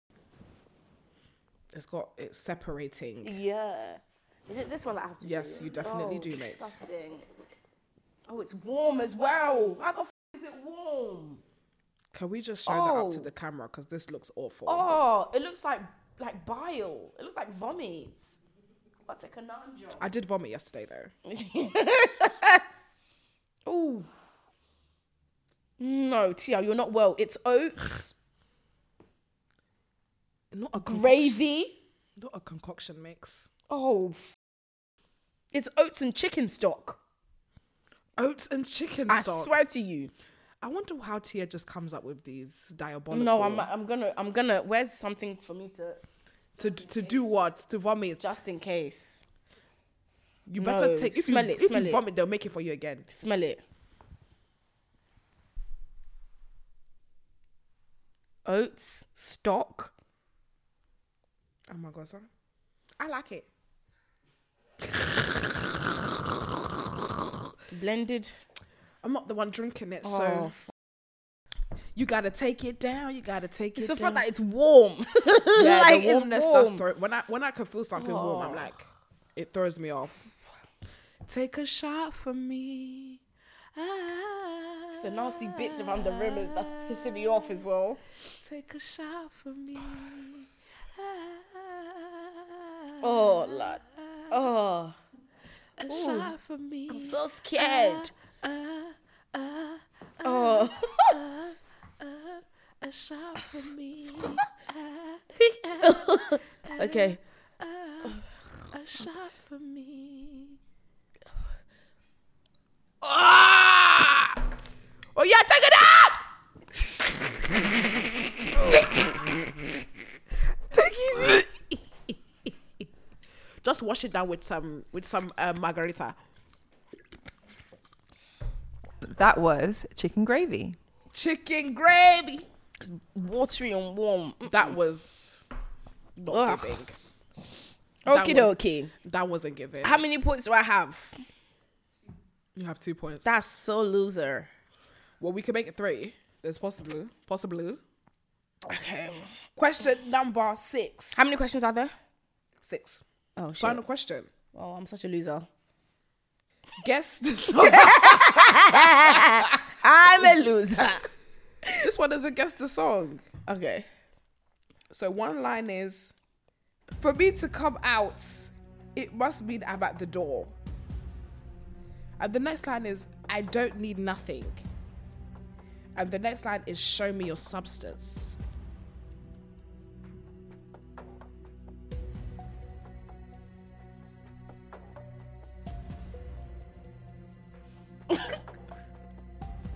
It's got, it's separating. Yeah. Is it this one that I have to Yes, do? you definitely Oh, do, mate. disgusting. Oh, it's warm as well. How the f- is it warm? Can we just show that up to Oh. the camera? Because this looks awful. Oh, it looks like like bile. It looks like vomit. What's a conundrum? I did vomit yesterday, though. Oh. No, Tia, you're not well. It's oats, Not a concoction, gravy. not a concoction mix. Oh. f- It's oats and chicken stock. Oats and chicken I stock. swear to you. I wonder how Tia just comes up with these diabolical. No, I'm I'm gonna I'm gonna where's something for me to to to do what? To vomit. just in case. you better no, take. If smell you, it, If smell you it. vomit, they'll make it for you again. Smell it. Oats, stock. Oh my god, son. I like it. Blended. I'm not the one drinking it, Oh, so f- you gotta take it down. You gotta take it's it the down. fact that it's warm. yeah, Like, the it's warmness does warm. throw. When I when I can feel something warm, I'm Oh. like, it throws me off. Take a shot for me. Ah, It's the nasty bits around the rim is- that's pissing me off as well. Take a shot for me. Oh, Lord. Oh, A shot for me. I'm so scared. Uh, uh, Oh. a shot for me. Okay. A shot for me. Ah! Oh yeah, take it out! Take it. Just wash it down with some with some uh, margarita. That was chicken gravy. Chicken gravy. Watery and warm. That was not Ugh. giving. That Okie was- dokie. That wasn't giving. How many points do I have? You have two points. That's so loser. Well, we can make it three. There's possibly, possibly. Okay. Question number six. How many questions are there? Six. Oh, shit. Final question. Oh, I'm such a loser. Guess the song. I'm a loser. This one doesn't guess the song. Okay. So one line is, for me to come out, it must mean I'm at the door. And the next line is, I don't need nothing. And the next line is, show me your substance.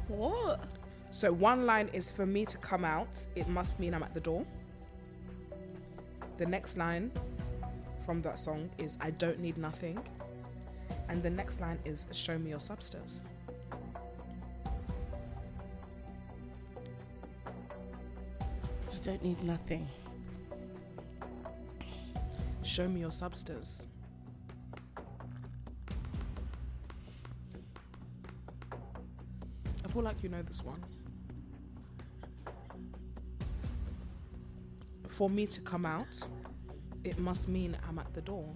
What? So one line is for me to come out, it must mean I'm at the door. The next line from that song is I don't need nothing. And the next line is show me your substance. I don't need nothing. Show me your substance. I feel like you know this one. For me to come out, it must mean I'm at the door.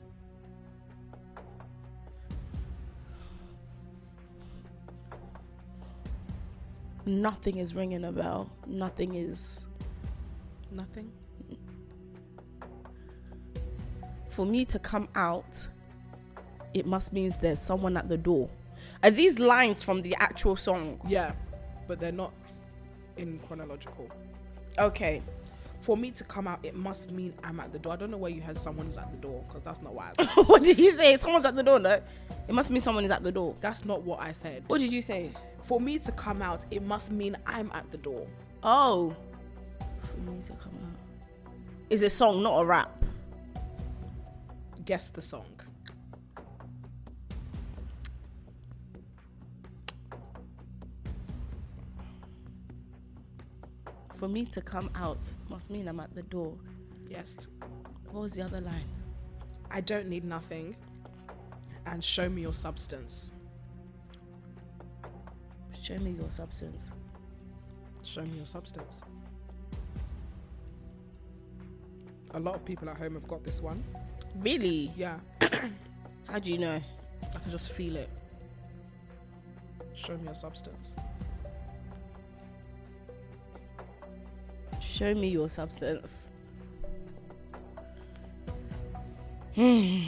Nothing is ringing a bell. Nothing is. Nothing? For me to come out, it must mean there's someone at the door. Are these lines from the actual song? Yeah, but they're not in chronological. Okay. For me to come out, it must mean I'm at the door. I don't know where you heard someone is at the door, because that's not what I What did you say? Someone's at the door, no? It must mean someone is at the door. That's not what I said. What did you say? For me to come out, it must mean I'm at the door. Oh. For me to come out. Is a song, not a rap. Guess the song. For me to come out must mean I'm at the door. Yes. What was the other line? I don't need nothing. And show me your substance. Show me your substance. Show me your substance. A lot of people at home have got this one. Really? Yeah. How do you know? I can just feel it. Show me your substance. Show me your substance. Hmm.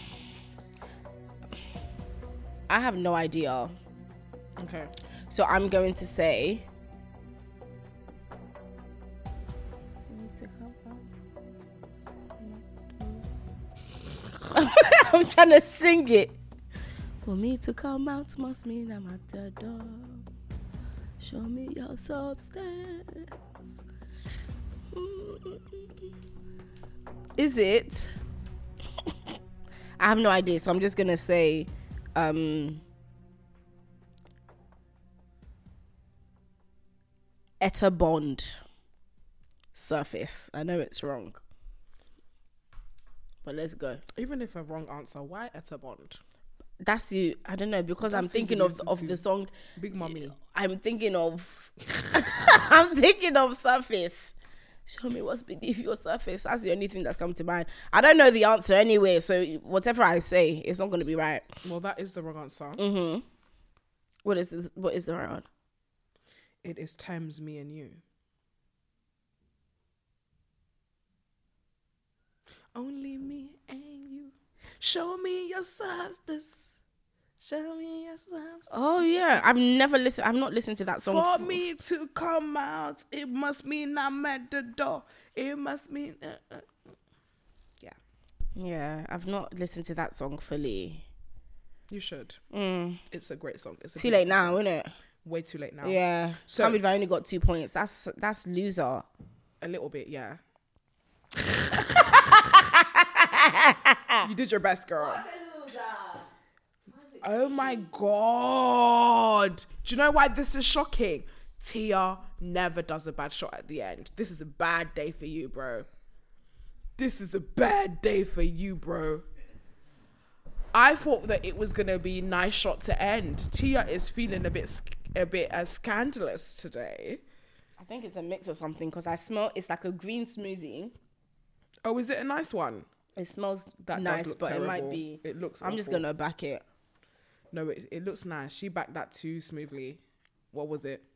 I have no idea. Okay. So I'm going to say. I'm trying to sing it. For me to come out must mean I'm at the door. Show me your substance. Is it? I have no idea, so I'm just gonna say um Etta Bond Surface. I know it's wrong, but let's go. Even if a wrong answer, why Etta Bond? That's you. I don't know, because That's I'm who thinking you of listen of to. the song Big Mummy. I'm thinking of I'm thinking of Surface. Show me what's beneath your surface. That's the only thing that's come to mind. I don't know the answer anyway, so whatever I say, it's not going to be right. Well, that is the wrong answer. Mm-hmm. What is this? What is the right one? It is Thames, Me and You. Only me and you. Show me your substance. Show me your substance. Oh yeah, I've never listened. I've not listened to that song. For f- me to come out, it must mean I'm at the door. It must mean... Uh, uh. Yeah. Yeah, I've not listened to that song fully. You should. Mm. It's a great song. It's a Too late beautiful now, song. isn't it? Way too late now. Yeah. So- Can't believe I only got two points. That's that's loser. A little bit, yeah. You did your best, girl. Oh my God. Do you know why this is shocking? Tia never does a bad shot at the end. This is a bad day for you, bro. This is a bad day for you, bro. I thought that it was going to be a nice shot to end. Tia is feeling a bit sc- a bit uh, scandalous today. I think it's a mix of something, because I smell it's like a green smoothie. Oh, is it a nice one? It smells That does nice, look but it might terrible. be. It looks I'm just awful. gonna back it. No, it, it looks nice. She backed that too smoothly. What was it?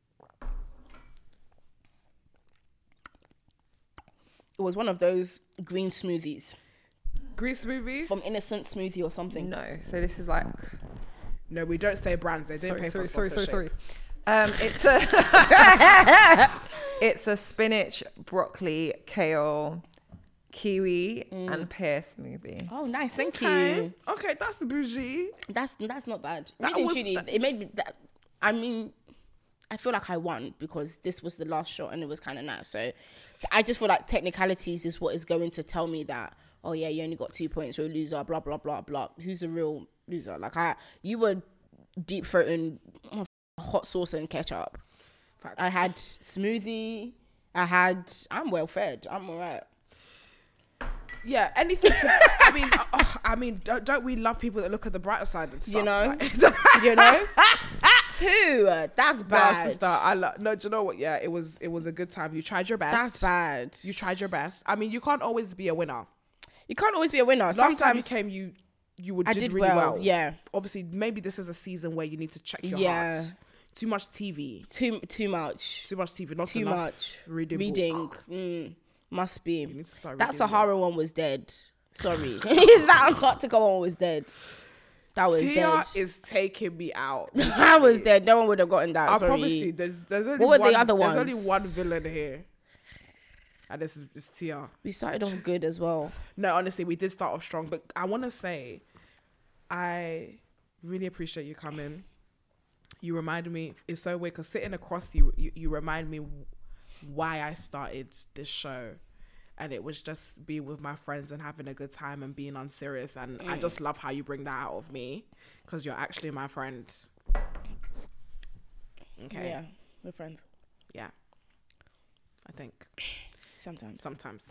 It was one of those green smoothies Green smoothie? from Innocent Smoothie or something. No, so this is like No, we don't say brands. They didn't sorry, pay sorry, for sorry, sorry, sorry. sponsorship. Um, it's a it's a spinach, broccoli, kale, kiwi, and pear smoothie. Oh, nice, thank Okay. you. Okay, that's bougie. That's that's not bad. That Really, was- truly, it made me. That, I mean, I feel like I won because this was the last shot and it was kind of nice. So I just feel like technicalities is what is going to tell me that, oh yeah, you only got two points, you're a loser, blah, blah, blah, blah. Who's the real loser? Like, I, you were deep throating oh, hot sauce and ketchup. Facts. I had smoothie. I had, I'm well fed. I'm all right. Yeah, anything to, I mean, oh, I mean, don't, don't we love people that look at the brighter side and stuff? You know? Like, You know? Two. That's Nah, bad. sister, I love, no, do you know what? Yeah, it was, it was a good time. You tried your best. That's bad. You tried your best. I mean, you can't always be a winner. You can't always be a winner. Last time you Sometimes came, you, you would I did, did really well. well. Yeah. Obviously, maybe this is a season where you need to check your Yeah. heart. Too much T V. Too too much. Too much T V. Not Too enough much reading. reading. book. Mm, must be. You need to start That reading Sahara one was dead. Sorry. That Antarctica one was dead. That was Tia dead. is taking me out. That was dead. No one would have gotten that. I Sorry. promise you, there's there's only What were one, the other there's ones? only one villain here, and this is this Tia. We started off good as well. No, honestly, we did start off strong, but I want to say, I really appreciate you coming. You reminded me, it's so weird because sitting across you, you, you remind me why I started this show. And it was just being with my friends and having a good time and being unserious. And Mm. I just love how you bring that out of me because you're actually my friend. Okay. Yeah, we're friends. Yeah. I think. Sometimes. Sometimes.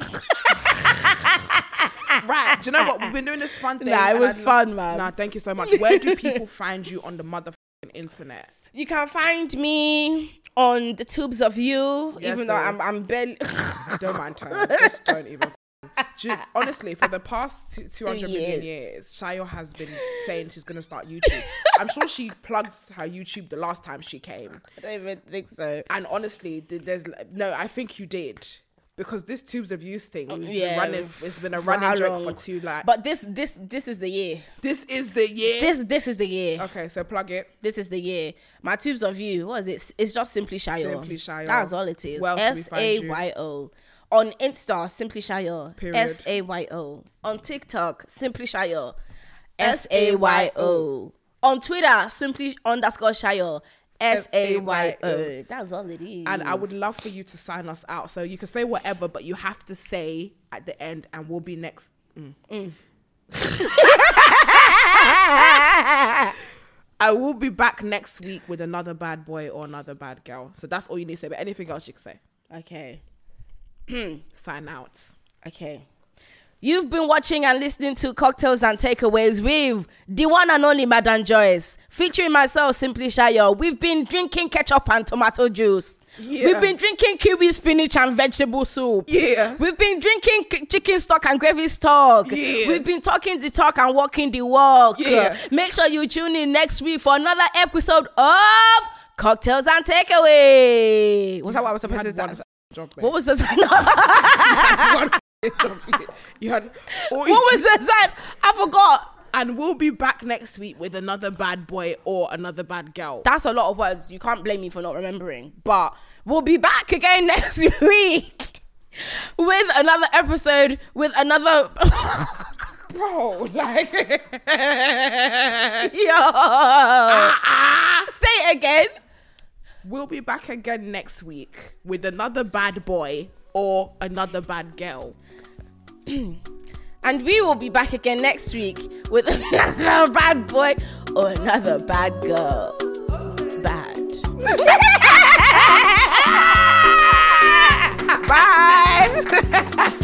Right. Do you know what? We've been doing this fun thing. Nah, it and was I lo- fun, man. Nah, thank you so much. Where do people find you on the motherfucking internet? You can find me on the tubes of you, Yes, even though sir. I'm I'm barely. Don't mind her. Just don't even. Do you- honestly, for the past two, two hundred million years. years, Shayo has been saying she's going to start YouTube. I'm sure she plugged her YouTube the last time she came. I don't even think so. And honestly, th- there's no, I think you did. Because this Tubes of Use thing, it's Yeah, been running, it's been a for how running joke for long? two, like, But this this this is the year. this is the year. This this is the year. Okay, so plug it. This is the year. My tubes of you. What is it? It's just Simply Shayo. Simply Shayo. That's all it is. Where else do we S find A you? Y O. On Insta, Simply Shayo. Period. S A Y O. On TikTok, Simply Shayo. S A Y O. On Twitter, Simply underscore Shayo. S A Y O. That's all it is. And I would love for you to sign us out. So you can say whatever, but you have to say at the end, and we'll be next. Mm. I will be back next week with another bad boy or another bad girl. So that's all you need to say. But anything else you can say. Okay. Sign out. Okay. You've been watching and listening to Cocktails and Takeaways with the one and only Madam Joyce, featuring myself, Simply Shayo. We've been drinking ketchup and tomato juice. Yeah. We've been drinking kiwi spinach and vegetable soup. Yeah. We've been drinking k- chicken stock and gravy stock. Yeah. We've been talking the talk and walking the walk. Yeah. Make sure you tune in next week for another episode of Cocktails and Takeaway. Was that what I was You supposed had to one say? job, mate. What was the sign? One job. You had. What was the sign? I forgot. And we'll be back next week with another bad boy or another bad girl. That's a lot of words. You can't blame me for not remembering. But we'll be back again next week with another episode with another. Bro, like. Yo. Say it again. We'll be back again next week with another bad boy or another bad girl. And we will be back again next week with another bad boy or another bad girl. Bad. Bye.